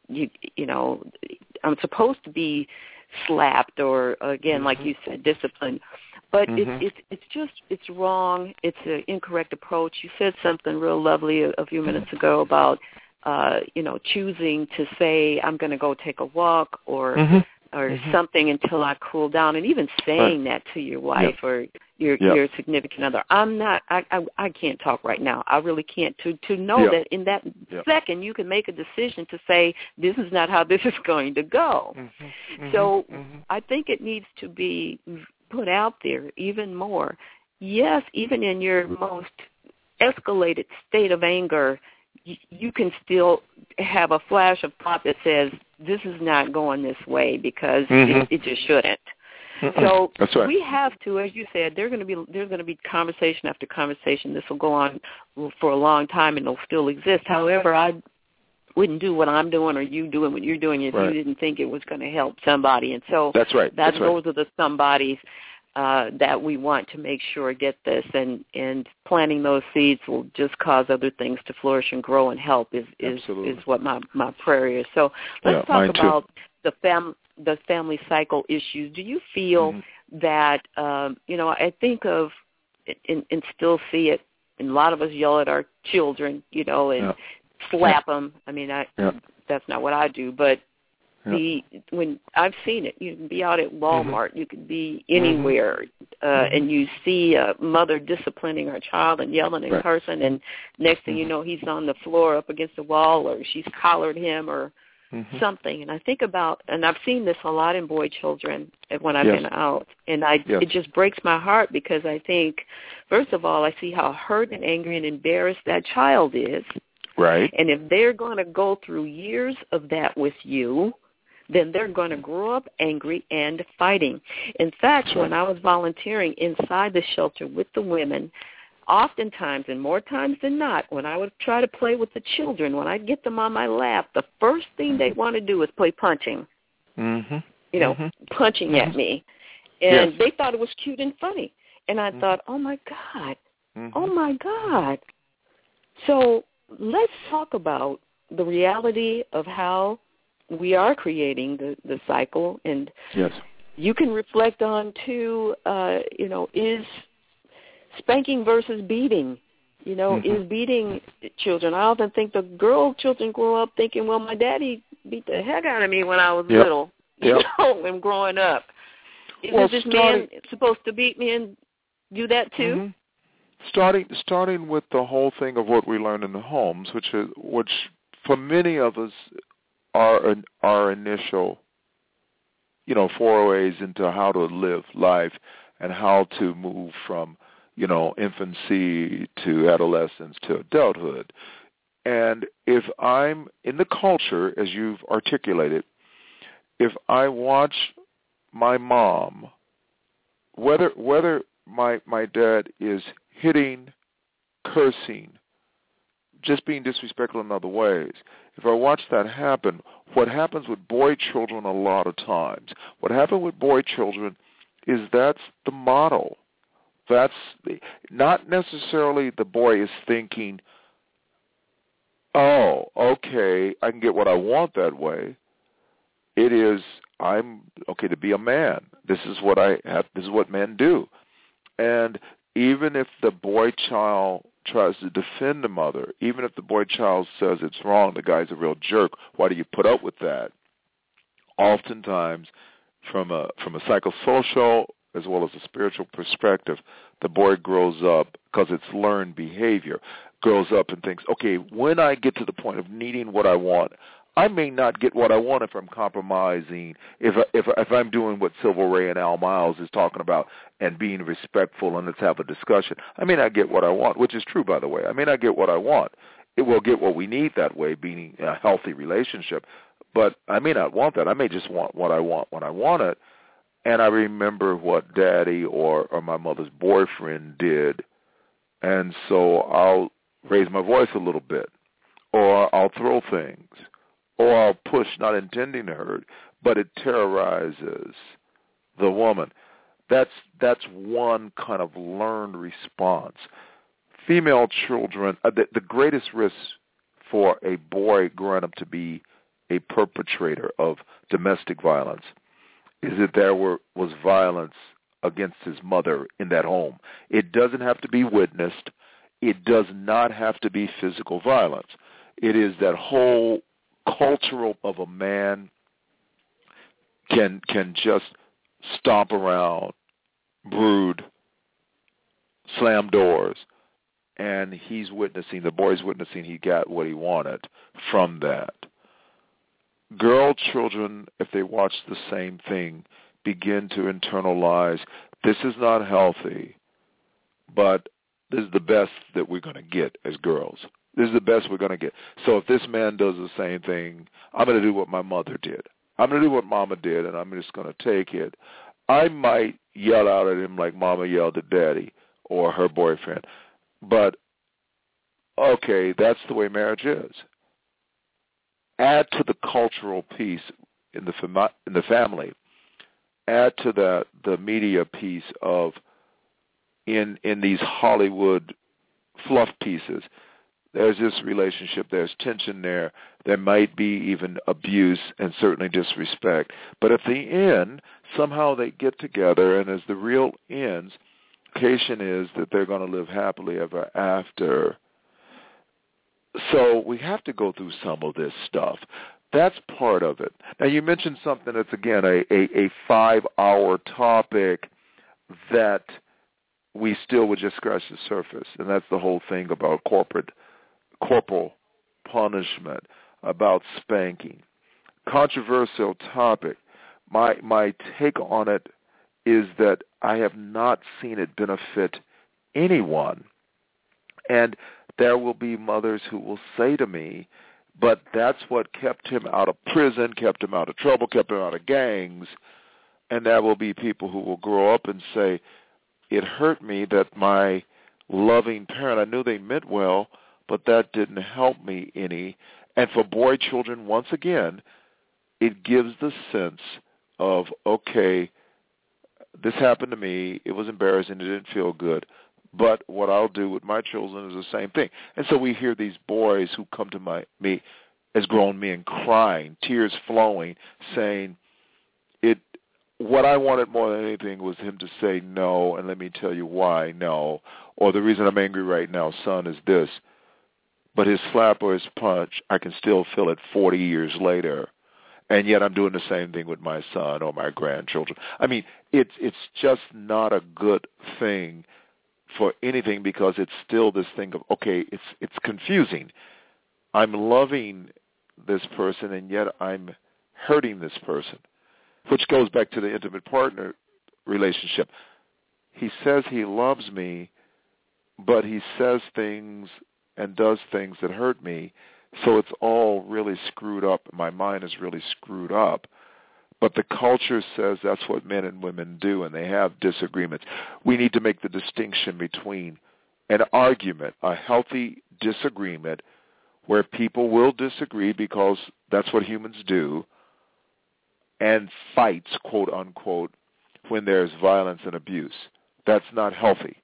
I'm supposed to be slapped or, again, like you said, disciplined. But it's wrong. It's an incorrect approach. You said something real lovely a few minutes ago about, choosing to say, I'm going to go take a walk or something until I cool down. And even saying that to your wife or your significant other. I can't talk right now. I really can't. To know that in that second you can make a decision to say, this is not how this is going to go. So I think it needs to be put out there even more. Yes, even in your most escalated state of anger, you can still have a flash of thought that says, this is not going this way because it just shouldn't. So we have to, as you said, there's going to be conversation after conversation. This will go on for a long time and it'll still exist. However, I wouldn't do what I'm doing or you doing what you're doing if you didn't think it was going to help somebody. And so those are the somebodies that we want to make sure get this, and planting those seeds will just cause other things to flourish and grow and help is what my prayer is. So let's talk about the family cycle issues, do you feel that, I think of and still see it, and a lot of us yell at our children, and slap them. I mean, that's not what I do, but when I've seen it, you can be out at Walmart, you can be anywhere, and you see a mother disciplining her child and yelling and cursing, and next thing you know, he's on the floor up against the wall, or she's collared him or something. And I think about, and I've seen this a lot in boy children when I've been out, and it just breaks my heart, because I think, first of all, I see how hurt and angry and embarrassed that child is.
Right.
And if they're going to go through years of that with you, then they're going to grow up angry and fighting. In fact, when I was volunteering inside the shelter with the women, oftentimes, and more times than not, when I would try to play with the children, when I'd get them on my lap, the first thing they want to do is play punching, punching at me. And they thought it was cute and funny. And I thought, oh, my God, oh, my God. So let's talk about the reality of how we are creating the cycle. And you can reflect on, too, is spanking versus beating, is beating children. I often think the girl children grow up thinking, well, my daddy beat the heck out of me when I was little, and growing up. Is this man supposed to beat me and do that too?
Starting with the whole thing of what we learn in the homes, which for many of us are our initial, forays into how to live life and how to move from, infancy to adolescence to adulthood. And if I'm in the culture, as you've articulated, if I watch my mom, whether my dad is hitting, cursing, just being disrespectful in other ways, if I watch that happen, what happens with boy children a lot of times, what happens with boy children is that's the model. That's not necessarily the boy is thinking, oh, okay, I can get what I want that way. It is, I'm okay to be a man. This is what I have. This is what men do. And even if the boy child tries to defend the mother, even if the boy child says it's wrong, the guy's a real jerk, why do you put up with that? Oftentimes, from a psychosocial as well as a spiritual perspective, the boy grows up, because it's learned behavior, grows up and thinks, okay, when I get to the point of needing what I want, I may not get what I want if I'm compromising, if I'm doing what Silver Ray and Al Miles is talking about and being respectful and let's have a discussion. I may not get what I want, which is true, by the way. I may not get what I want. It will get what we need that way, being a healthy relationship. But I may not want that. I may just want what I want when I want it. And I remember what Daddy or my mother's boyfriend did, and so I'll raise my voice a little bit, or I'll throw things, or I'll push, not intending to hurt, but it terrorizes the woman. That's one kind of learned response. Female children, the greatest risk for a boy growing up to be a perpetrator of domestic violence is that there was violence against his mother in that home. It doesn't have to be witnessed. It does not have to be physical violence. It is that whole cultural of a man can just stomp around, brood, slam doors, and the boy's witnessing he got what he wanted from that. Girl children, if they watch the same thing, begin to internalize, this is not healthy, but this is the best that we're going to get as girls. This is the best we're going to get. So if this man does the same thing, I'm going to do what my mother did. I'm going to do what Mama did, and I'm just going to take it. I might yell out at him like Mama yelled at Daddy or her boyfriend, but okay, that's the way marriage is. Add to the cultural piece in the family. Add to that the media piece of in these Hollywood fluff pieces. there's this relationship, there's tension there, there might be even abuse and certainly disrespect. But at the end, somehow they get together, and as the real ends, implication is that they're going to live happily ever after. So we have to go through some of this stuff. That's part of it. Now, you mentioned something that's, again, a 5-hour topic that we still would just scratch the surface, and that's the whole thing about corporal punishment, about spanking. Controversial topic. My take on it is that I have not seen it benefit anyone. And there will be mothers who will say to me, but that's what kept him out of prison, kept him out of trouble, kept him out of gangs. And there will be people who will grow up and say, it hurt me that my loving parent, I knew they meant well, but that didn't help me any. And for boy children, once again, it gives the sense of, okay, this happened to me, it was embarrassing, it didn't feel good, but what I'll do with my children is the same thing. And so we hear these boys who come to me as grown men crying, tears flowing, saying, what I wanted more than anything was him to say no, and let me tell you why no, or the reason I'm angry right now, son, is this. But his slap or his punch, I can still feel it 40 years later, and yet I'm doing the same thing with my son or my grandchildren. I mean, it's just not a good thing for anything, because it's still this thing of, okay, it's confusing. I'm loving this person, and yet I'm hurting this person, which goes back to the intimate partner relationship. He says he loves me, but he says things and does things that hurt me, so it's all really screwed up. My mind is really screwed up. But the culture says that's what men and women do, and they have disagreements. We need to make the distinction between an argument, a healthy disagreement, where people will disagree because that's what humans do, and fights, quote unquote, when there's violence and abuse. That's not healthy.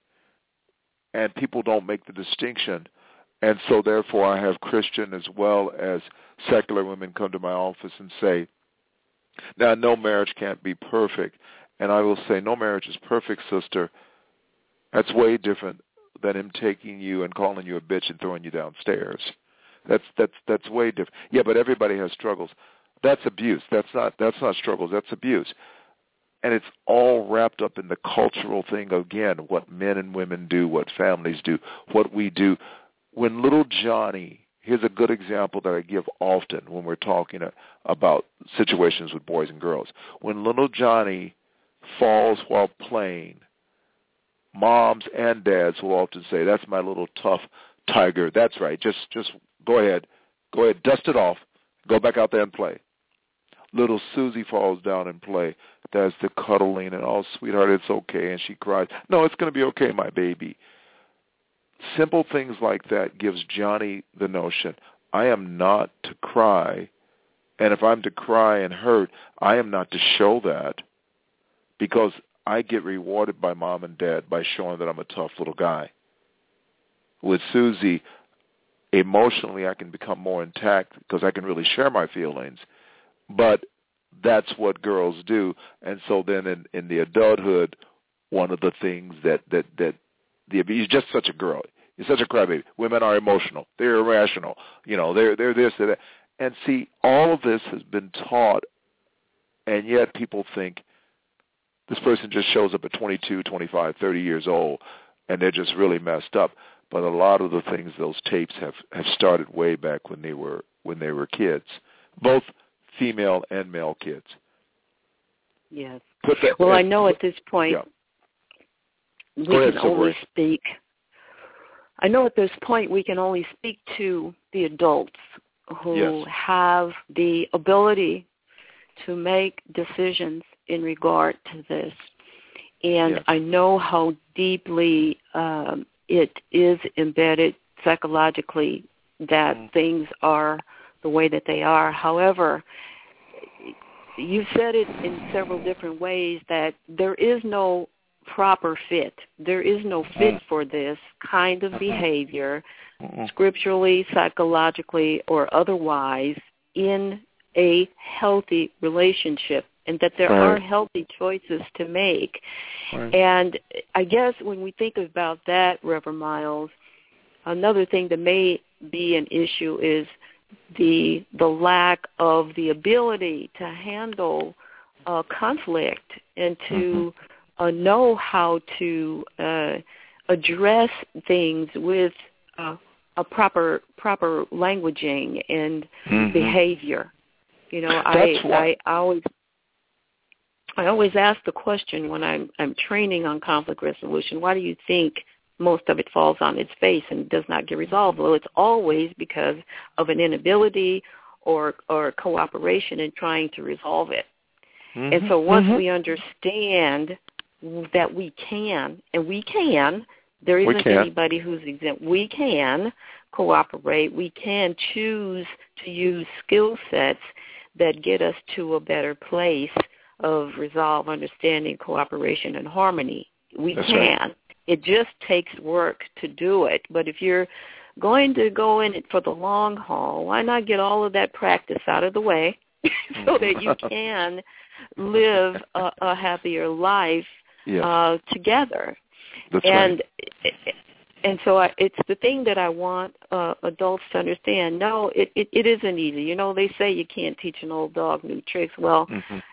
And people don't make the distinction. And so therefore I have Christian as well as secular women come to my office and say, now, no marriage can't be perfect. And I will say, no marriage is perfect, sister. That's way different than him taking you and calling you a bitch and throwing you downstairs. That's way different. Yeah, but everybody has struggles. That's abuse. That's not struggles. That's abuse. And it's all wrapped up in the cultural thing, again, what men and women do, what families do, what we do. When little Johnny, here's a good example that I give often when we're talking about situations with boys and girls. When little Johnny falls while playing, moms and dads will often say, that's my little tough tiger. That's right. Just go ahead, dust it off, go back out there and play. Little Susie falls down and play. There's the cuddling and, oh, sweetheart, it's okay, and she cries. No, it's going to be okay, my baby. Simple things like that gives Johnny the notion, I am not to cry, and if I'm to cry and hurt, I am not to show that, because I get rewarded by mom and dad by showing that I'm a tough little guy. With Susie, emotionally I can become more intact because I can really share my feelings, but that's what girls do. And so then in the adulthood, one of the things that you're just such a girl. You're such a crybaby. Women are emotional. They're irrational. They're this, they're that. And see, all of this has been taught, and yet people think this person just shows up at 22, 25, 30 years old, and they're just really messed up. But a lot of the things, those tapes have started way back when they were kids, both female and male kids.
Yes. Well, I know at this point, we can only speak. I know at this point we can only speak to the adults who have the ability to make decisions in regard to this. And I know how deeply it is embedded psychologically that things are the way that they are. However, you said it in several different ways that there is no proper fit. There is no fit for this kind of behavior, scripturally, psychologically, or otherwise, in a healthy relationship, and that there are healthy choices to make. And I guess when we think about that, Reverend Miles, another thing that may be an issue is the lack of the ability to handle conflict and to know how to address things with a proper languaging and behavior. You know, I always ask the question when I'm training on conflict resolution, why do you think most of it falls on its face and does not get resolved? Well, it's always because of an inability or cooperation in trying to resolve it. And so once we understand that we can, there isn't anybody who's exempt. We can cooperate. We can choose to use skill sets that get us to a better place of resolve, understanding, cooperation, and harmony. We can. Right. It just takes work to do it. But if you're going to go in it for the long haul, why not get all of that practice out of the way so that you can live a happier life together?
That's
right. And so it's the thing that I want adults to understand. No, it isn't easy. You know, they say you can't teach an old dog new tricks. Well,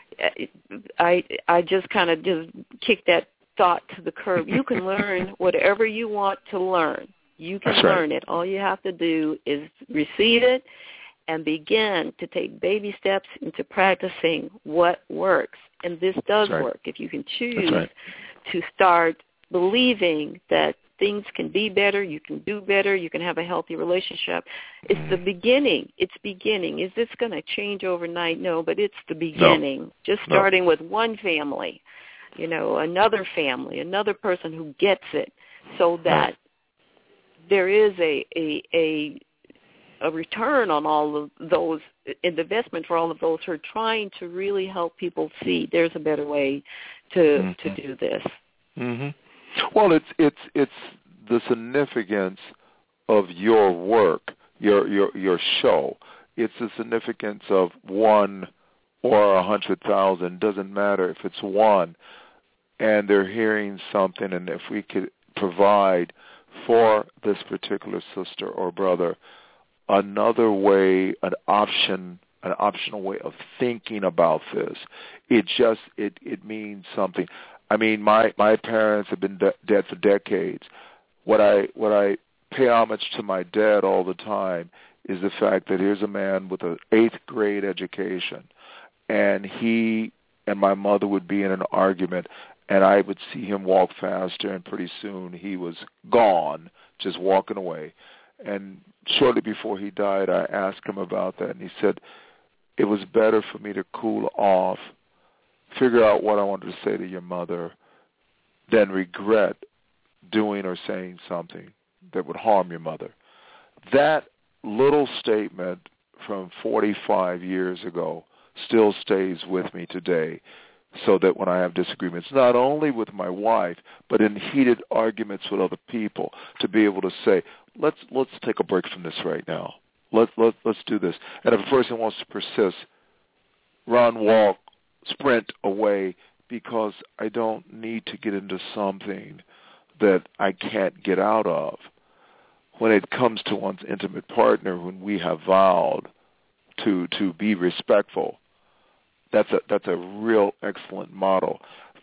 I just kind of just kick that thought to the curb. You can learn whatever you want to learn. You can learn it. All you have to do is receive it and begin to take baby steps into practicing what works. And this does work. If you can choose to start believing that things can be better, you can do better, you can have a healthy relationship. It's the beginning. It's beginning. Is this going to change overnight? No, but it's the beginning. No. Just starting with one family, you know, another family, another person who gets it, so that there is a return on all of those, an investment for all of those who are trying to really help people see there's a better way to do this.
Well, it's the significance of your work, your show. It's the significance of 1 or 100,000. Doesn't matter if it's one, and they're hearing something. And if we could provide for this particular sister or brother another way, an optional way of thinking about this, it means something. I mean, my parents have been dead for decades. What I pay homage to my dad all the time is the fact that here's a man with an 8th grade education, and he and my mother would be in an argument, and I would see him walk faster, and pretty soon he was gone, just walking away. And shortly before he died, I asked him about that, and he said, it was better for me to cool off, figure out what I wanted to say to your mother, than regret doing or saying something that would harm your mother. That little statement from 45 years ago still stays with me today, so that when I have disagreements, not only with my wife, but in heated arguments with other people, to be able to say, let's take a break from this right now. Let's do this. And if a person wants to persist, run, walk, sprint away, because I don't need to get into something that I can't get out of. When it comes to one's intimate partner, when we have vowed to be respectful, that's a real excellent model.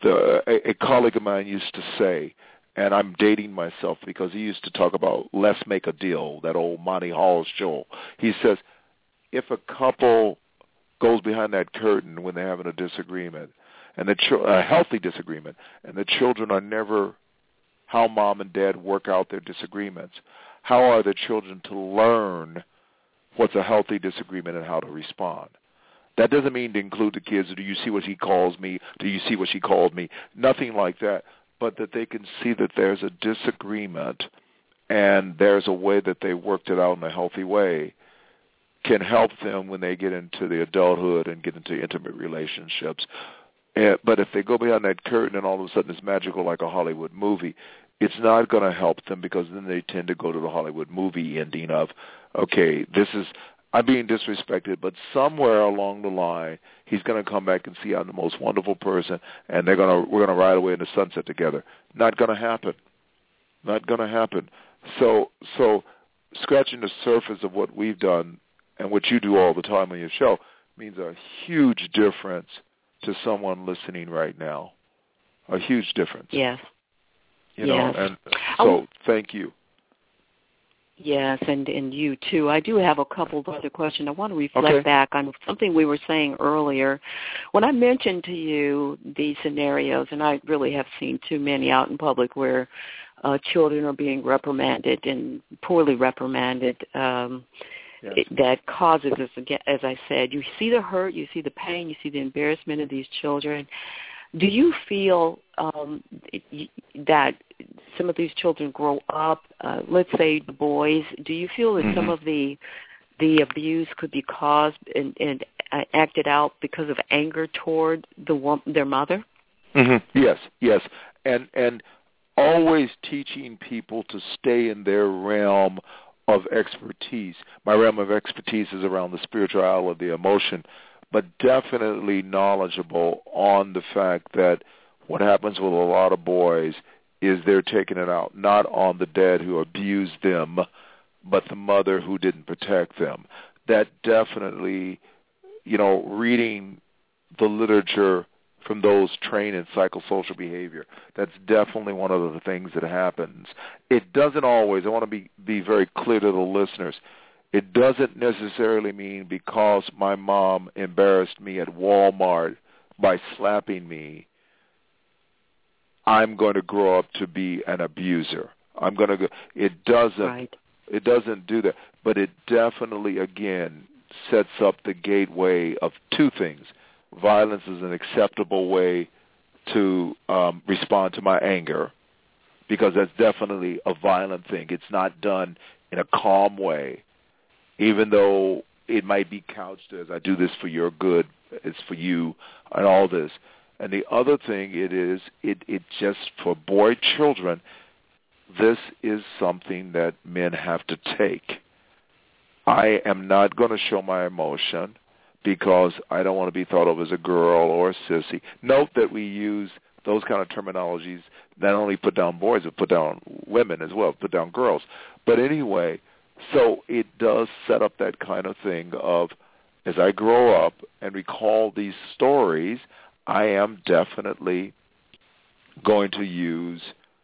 A colleague of mine used to say, and I'm dating myself because he used to talk about let's make a deal, that old Monty Hall show. He says, if a couple goes behind that curtain when they're having a disagreement, and a healthy disagreement, and the children are never how mom and dad work out their disagreements, how are the children to learn what's a healthy disagreement and how to respond? That doesn't mean to include the kids. Do you see what he calls me? Do you see what she called me? Nothing like that, but that they can see that there's a disagreement and there's a way that they worked it out in a healthy way, can help them when they get into the adulthood and get into intimate relationships. But if they go behind that curtain and all of a sudden it's magical like a Hollywood movie, it's not going to help them, because then they tend to go to the Hollywood movie ending of, okay, I'm being disrespected, but somewhere along the line, he's going to come back and see I'm the most wonderful person, and we're going to ride away in the sunset together. Not going to happen. Not going to happen. So scratching the surface of what we've done and what you do all the time on your show means a huge difference to someone listening right now. A huge difference.
Yes.
You know, and so thank you.
Yes, and you too. I do have a couple of other questions. I want to reflect back on something we were saying earlier. When I mentioned to you these scenarios, and I really have seen too many out in public where children are being reprimanded and poorly reprimanded, that causes this, as I said, you see the hurt, you see the pain, you see the embarrassment of these children. Do you feel that some of these children grow up, let's say the boys, do you feel that some of the abuse could be caused and acted out because of anger toward their mother?
Mm-hmm. Yes. And always teaching people to stay in their realm of expertise. My realm of expertise is around the spirituality, the emotion, but definitely knowledgeable on the fact that what happens with a lot of boys is they're taking it out not on the dad who abused them, but the mother who didn't protect them. That definitely, reading the literature from those trained in psychosocial behavior, that's definitely one of the things that happens. It doesn't always, I want to be very clear to the listeners, it doesn't necessarily mean because my mom embarrassed me at Walmart by slapping me, I'm going to grow up to be an abuser. It doesn't do that, but it definitely, again, sets up the gateway of two things. Violence is an acceptable way to respond to my anger, because that's definitely a violent thing. It's not done in a calm way, even though it might be couched as I do this for your good, it's for you, and all this. And the other thing it just, for boy children, this is something that men have to take. I am not going to show my emotion because I don't want to be thought of as a girl or a sissy. Note that we use those kind of terminologies, not only put down boys, but put down women as well, put down girls. But anyway, so it does set up that kind of thing of, as I grow up and recall these stories, I am definitely going to use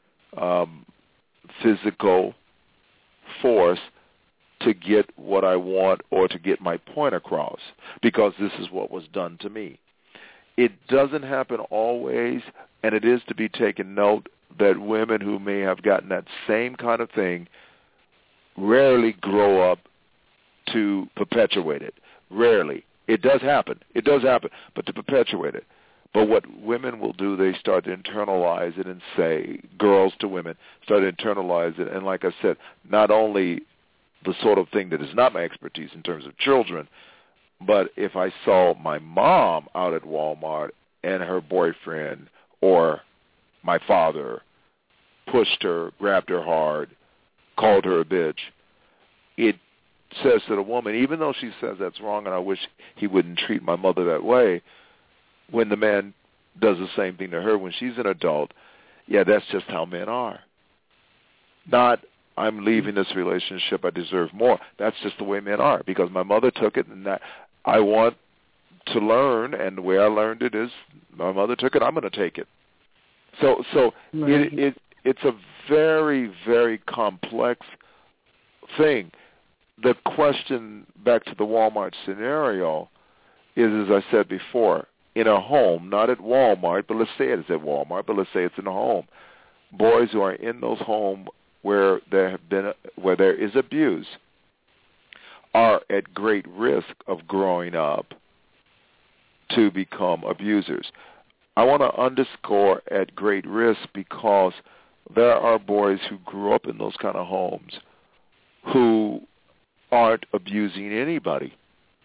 physical force to get what I want or to get my point across, because this is what was done to me. It doesn't happen always, and it is to be taken note that women who may have gotten that same kind of thing rarely grow up to perpetuate it. Rarely. It does happen, but to perpetuate it. But what women will do, they start to internalize it and say, girls to women, start to internalize it. And like I said, not only the sort of thing that is not my expertise in terms of children, but if I saw my mom out at Walmart and her boyfriend or my father pushed her, grabbed her hard, called her a bitch, it says to the woman, even though she says that's wrong and I wish he wouldn't treat my mother that way, when the man does the same thing to her when she's an adult, yeah, that's just how men are. Not, I'm leaving this relationship, I deserve more. That's just the way men are, because my mother took it, and that I want to learn, and the way I learned it is my mother took it, I'm going to take it. So right. It's a very, very complex thing. The question, back to the Walmart scenario, is, as I said before, in a home, not at Walmart, but let's say it's at Walmart, but let's say it's in a home. Boys who are in those homes where there is abuse are at great risk of growing up to become abusers. I want to underscore at great risk because there are boys who grew up in those kind of homes who aren't abusing anybody.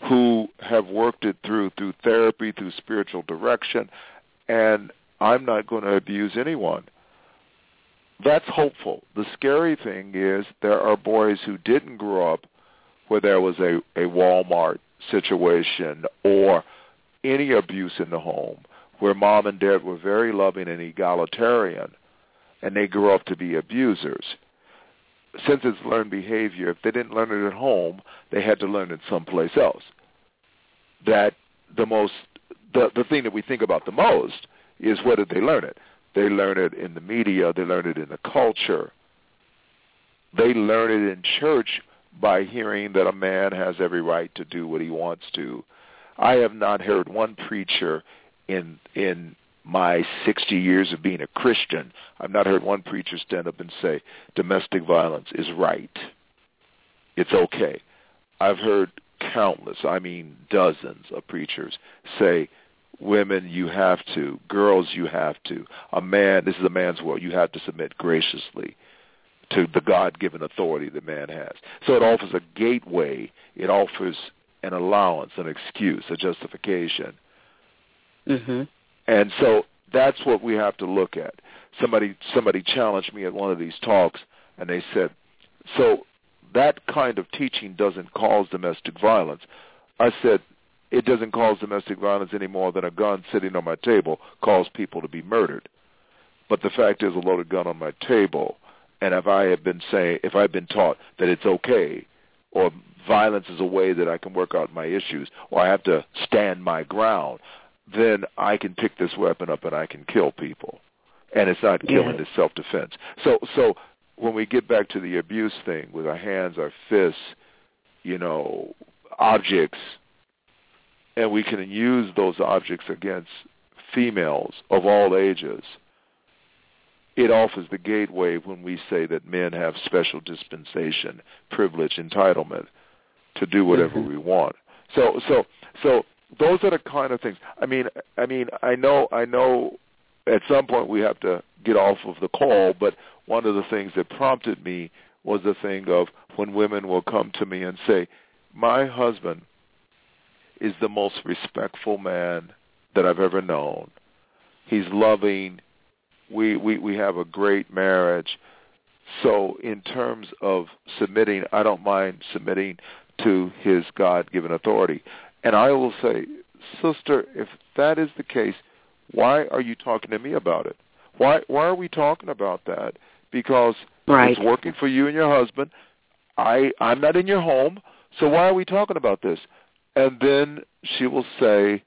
who have worked it through therapy, through spiritual direction, and I'm not going to abuse anyone. That's hopeful. The scary thing is there are boys who didn't grow up where there was a Walmart situation or any abuse in the home, where mom and dad were very loving and egalitarian, and they grew up to be abusers. Since it's learned behavior, if they didn't learn it at home, they had to learn it someplace else. That the thing that we think about the most is, where did they learn it? They learn it in the media. They learn it in the culture. They learn it in church by hearing that a man has every right to do what he wants to. I have not heard one preacher in my 60 years of being a Christian, I've not heard one preacher stand up and say domestic violence is right. It's okay. I've heard countless, dozens of preachers say, women, you have to. Girls, you have to. A man, this is a man's world. You have to submit graciously to the God-given authority that man has. So it offers a gateway. It offers an allowance, an excuse, a justification.
Mm-hmm.
And so that's what we have to look at. Somebody challenged me at one of these talks, and they said, so that kind of teaching doesn't cause domestic violence. I said, it doesn't cause domestic violence any more than a gun sitting on my table causes people to be murdered. But the fact is, a loaded gun on my table, and if I've been taught that it's okay, or violence is a way that I can work out my issues, or I have to stand my ground, then I can pick this weapon up and I can kill people. And it's not killing, it's self-defense. So when we get back to the abuse thing with our hands, our fists, objects, and we can use those objects against females of all ages, it offers the gateway when we say that men have special dispensation, privilege, entitlement to do whatever we want. So those are the kind of things. I know at some point we have to get off of the call, but one of the things that prompted me was the thing of when women will come to me and say, my husband is the most respectful man that I've ever known. He's loving. We have a great marriage. So in terms of submitting, I don't mind submitting to his God-given authority. And I will say, sister, if that is the case, why are you talking to me about it? Why are we talking about that? Because it's working for you and your husband. I'm not in your home, so why are we talking about this? And then she will say,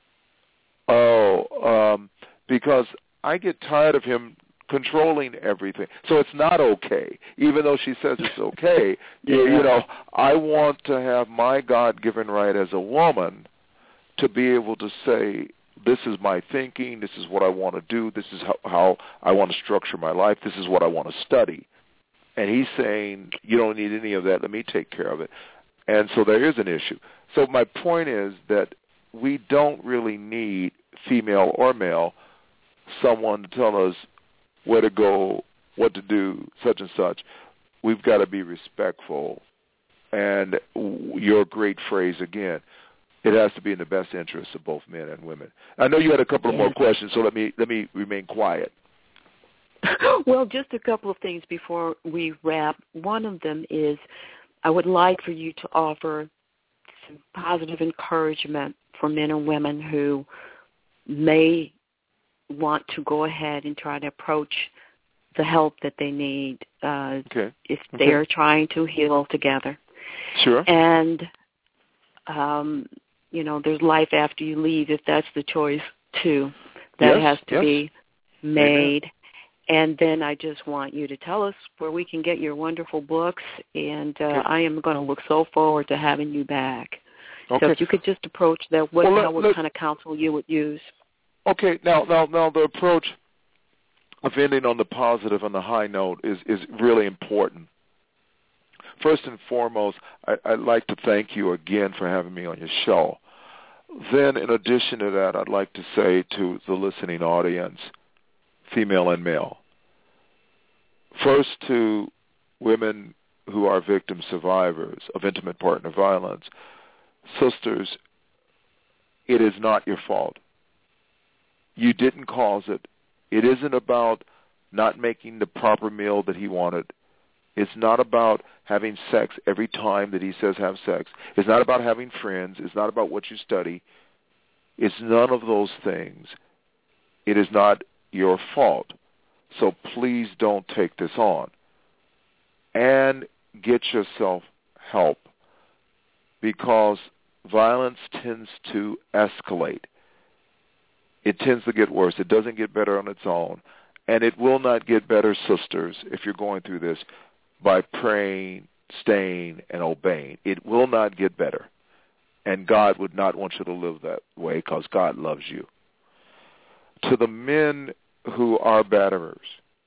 because I get tired of him controlling everything. So it's not okay. Even though she says it's okay, I want to have my God-given right as a woman to be able to say, this is my thinking, this is what I want to do, this is how I want to structure my life, this is what I want to study. And he's saying, you don't need any of that, let me take care of it. And so there is an issue. So my point is that we don't really need, female or male, someone to tell us where to go, what to do, such and such. We've got to be respectful. And your great phrase again, it has to be in the best interest of both men and women. I know you had a couple of more questions, so let me remain quiet.
Well, just a couple of things before we wrap. One of them is I would like for you to offer some positive encouragement for men and women who may want to go ahead and try to approach the help that they need if they're trying to heal together.
Sure.
And, there's life after you leave if that's the choice, too. That has to be made. Amen. And then I just want you to tell us where we can get your wonderful books, and I am going to look so forward to having you back. Okay. So if you could just approach that, what kind of counsel you would use.
Okay, now the approach of ending on the positive, on the high note, is really important. First and foremost, I'd like to thank you again for having me on your show. Then, in addition to that, I'd like to say to the listening audience, female and male, first to women who are victim survivors of intimate partner violence, sisters, it is not your fault. You didn't cause it. It isn't about not making the proper meal that he wanted. It's not about having sex every time that he says have sex. It's not about having friends. It's not about what you study. It's none of those things. It is not your fault. So please don't take this on. And get yourself help, because violence tends to escalate. It tends to get worse. It doesn't get better on its own. And it will not get better, sisters, if you're going through this, by praying, staying, and obeying. It will not get better. And God would not want you to live that way, because God loves you. To the men who are batterers,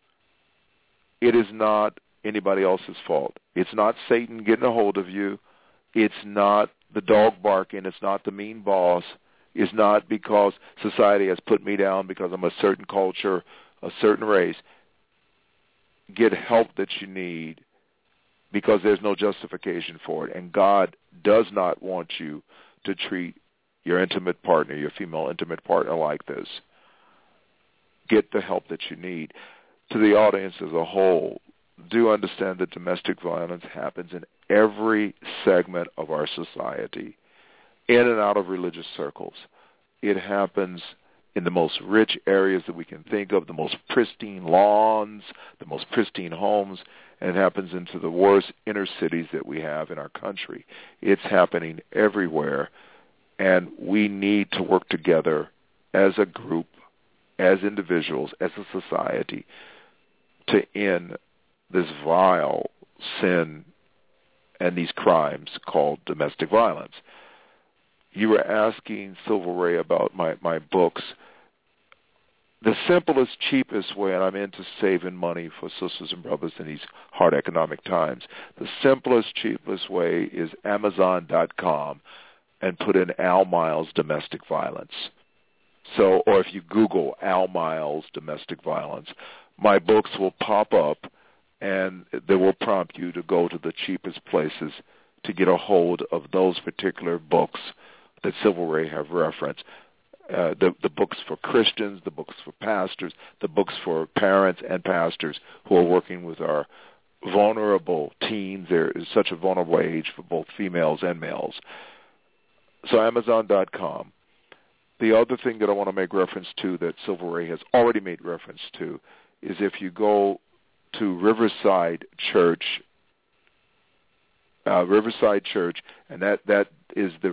it is not anybody else's fault. It's not Satan getting a hold of you. It's not the dog barking. It's not the mean boss. It's not because society has put me down because I'm a certain culture, a certain race. Get help that you need, because there's no justification for it. And God does not want you to treat your intimate partner, your female intimate partner, like this. Get the help that you need. To the audience as a whole, do understand that domestic violence happens in every segment of our society, in and out of religious circles. It happens in the most rich areas that we can think of, the most pristine lawns, the most pristine homes, and it happens into the worst inner cities that we have in our country. It's happening everywhere, and we need to work together as a group, as individuals, as a society, to end this vile sin and these crimes called domestic violence. You were asking, Silver Ray, about my books. The simplest, cheapest way, and I'm into saving money for sisters and brothers in these hard economic times, the simplest, cheapest way is Amazon.com and put in Al Miles domestic violence. So, or if you Google Al Miles domestic violence, my books will pop up, and they will prompt you to go to the cheapest places to get a hold of those particular books that Silver Ray have referenced. The books for Christians, the books for pastors, the books for parents and pastors who are working with our vulnerable teens. There is such a vulnerable age for both females and males. So Amazon.com. The other thing that I want to make reference to that Silver Ray has already made reference to is if you go to Riverside Church, and that is the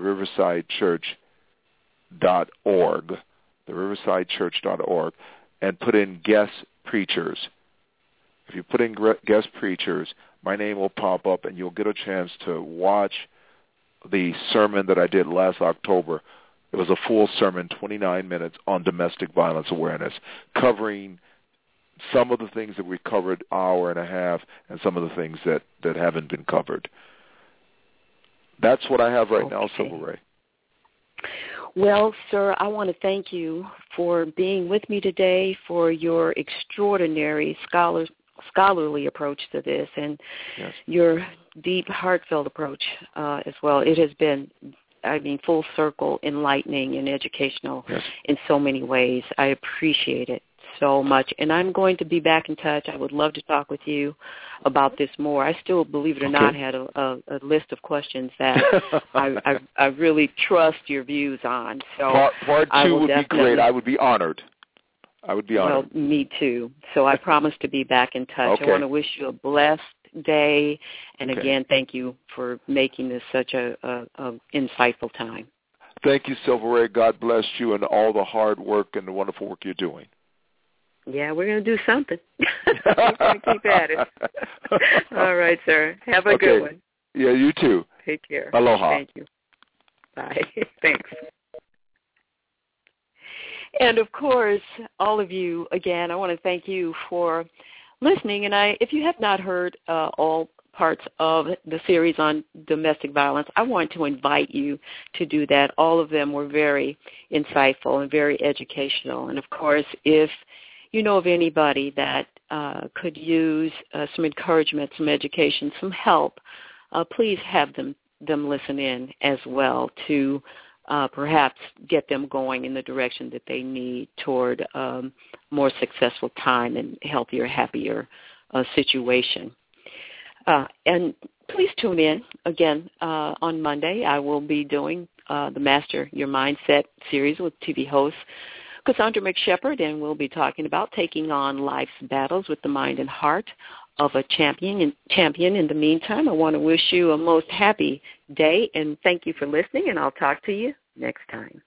riversidechurch.org, the riversidechurch.org, and put in guest preachers. If you put in guest preachers, my name will pop up, and you'll get a chance to watch the sermon that I did last October. It was a full sermon, 29 minutes, on domestic violence awareness, covering some of the things that we covered hour and a half and some of the things that haven't been covered. That's what I have right now, Silver Ray.
Well, sir, I want to thank you for being with me today, for your extraordinary scholarly approach to this, and yes, your deep, heartfelt approach as well. It has been, full circle, enlightening and educational, yes, in so many ways. I appreciate it so much, and I'm going to be back in touch. I would love to talk with you about this more. I still, believe it or not, had a list of questions that I really trust your views on. So
part two would be great. I would be honored.
Well, me too. So I promise to be back in touch. I want to wish you a blessed day, and again, thank you for making this such a insightful time.
Thank you, Silver Ray. God bless you and all the hard work and the wonderful work you're doing.
Yeah, we're going to do something. We're going to keep at it. All right, sir. Have a good one.
Yeah, you too.
Take care.
Aloha.
Thank you. Bye. Thanks. And, of course, all of you, again, I want to thank you for listening. And if you have not heard all parts of the series on domestic violence, I want to invite you to do that. All of them were very insightful and very educational. And, of course, if you know of anybody that could use some encouragement, some education, some help, please have them them listen in as well to perhaps get them going in the direction that they need toward more successful time and healthier, happier situation. And please tune in again on Monday. I will be doing the Master Your Mindset series with TV host Cassandra McShepard, and we'll be talking about taking on life's battles with the mind and heart of a champion. In the meantime, I want to wish you a most happy day, and thank you for listening, and I'll talk to you next time.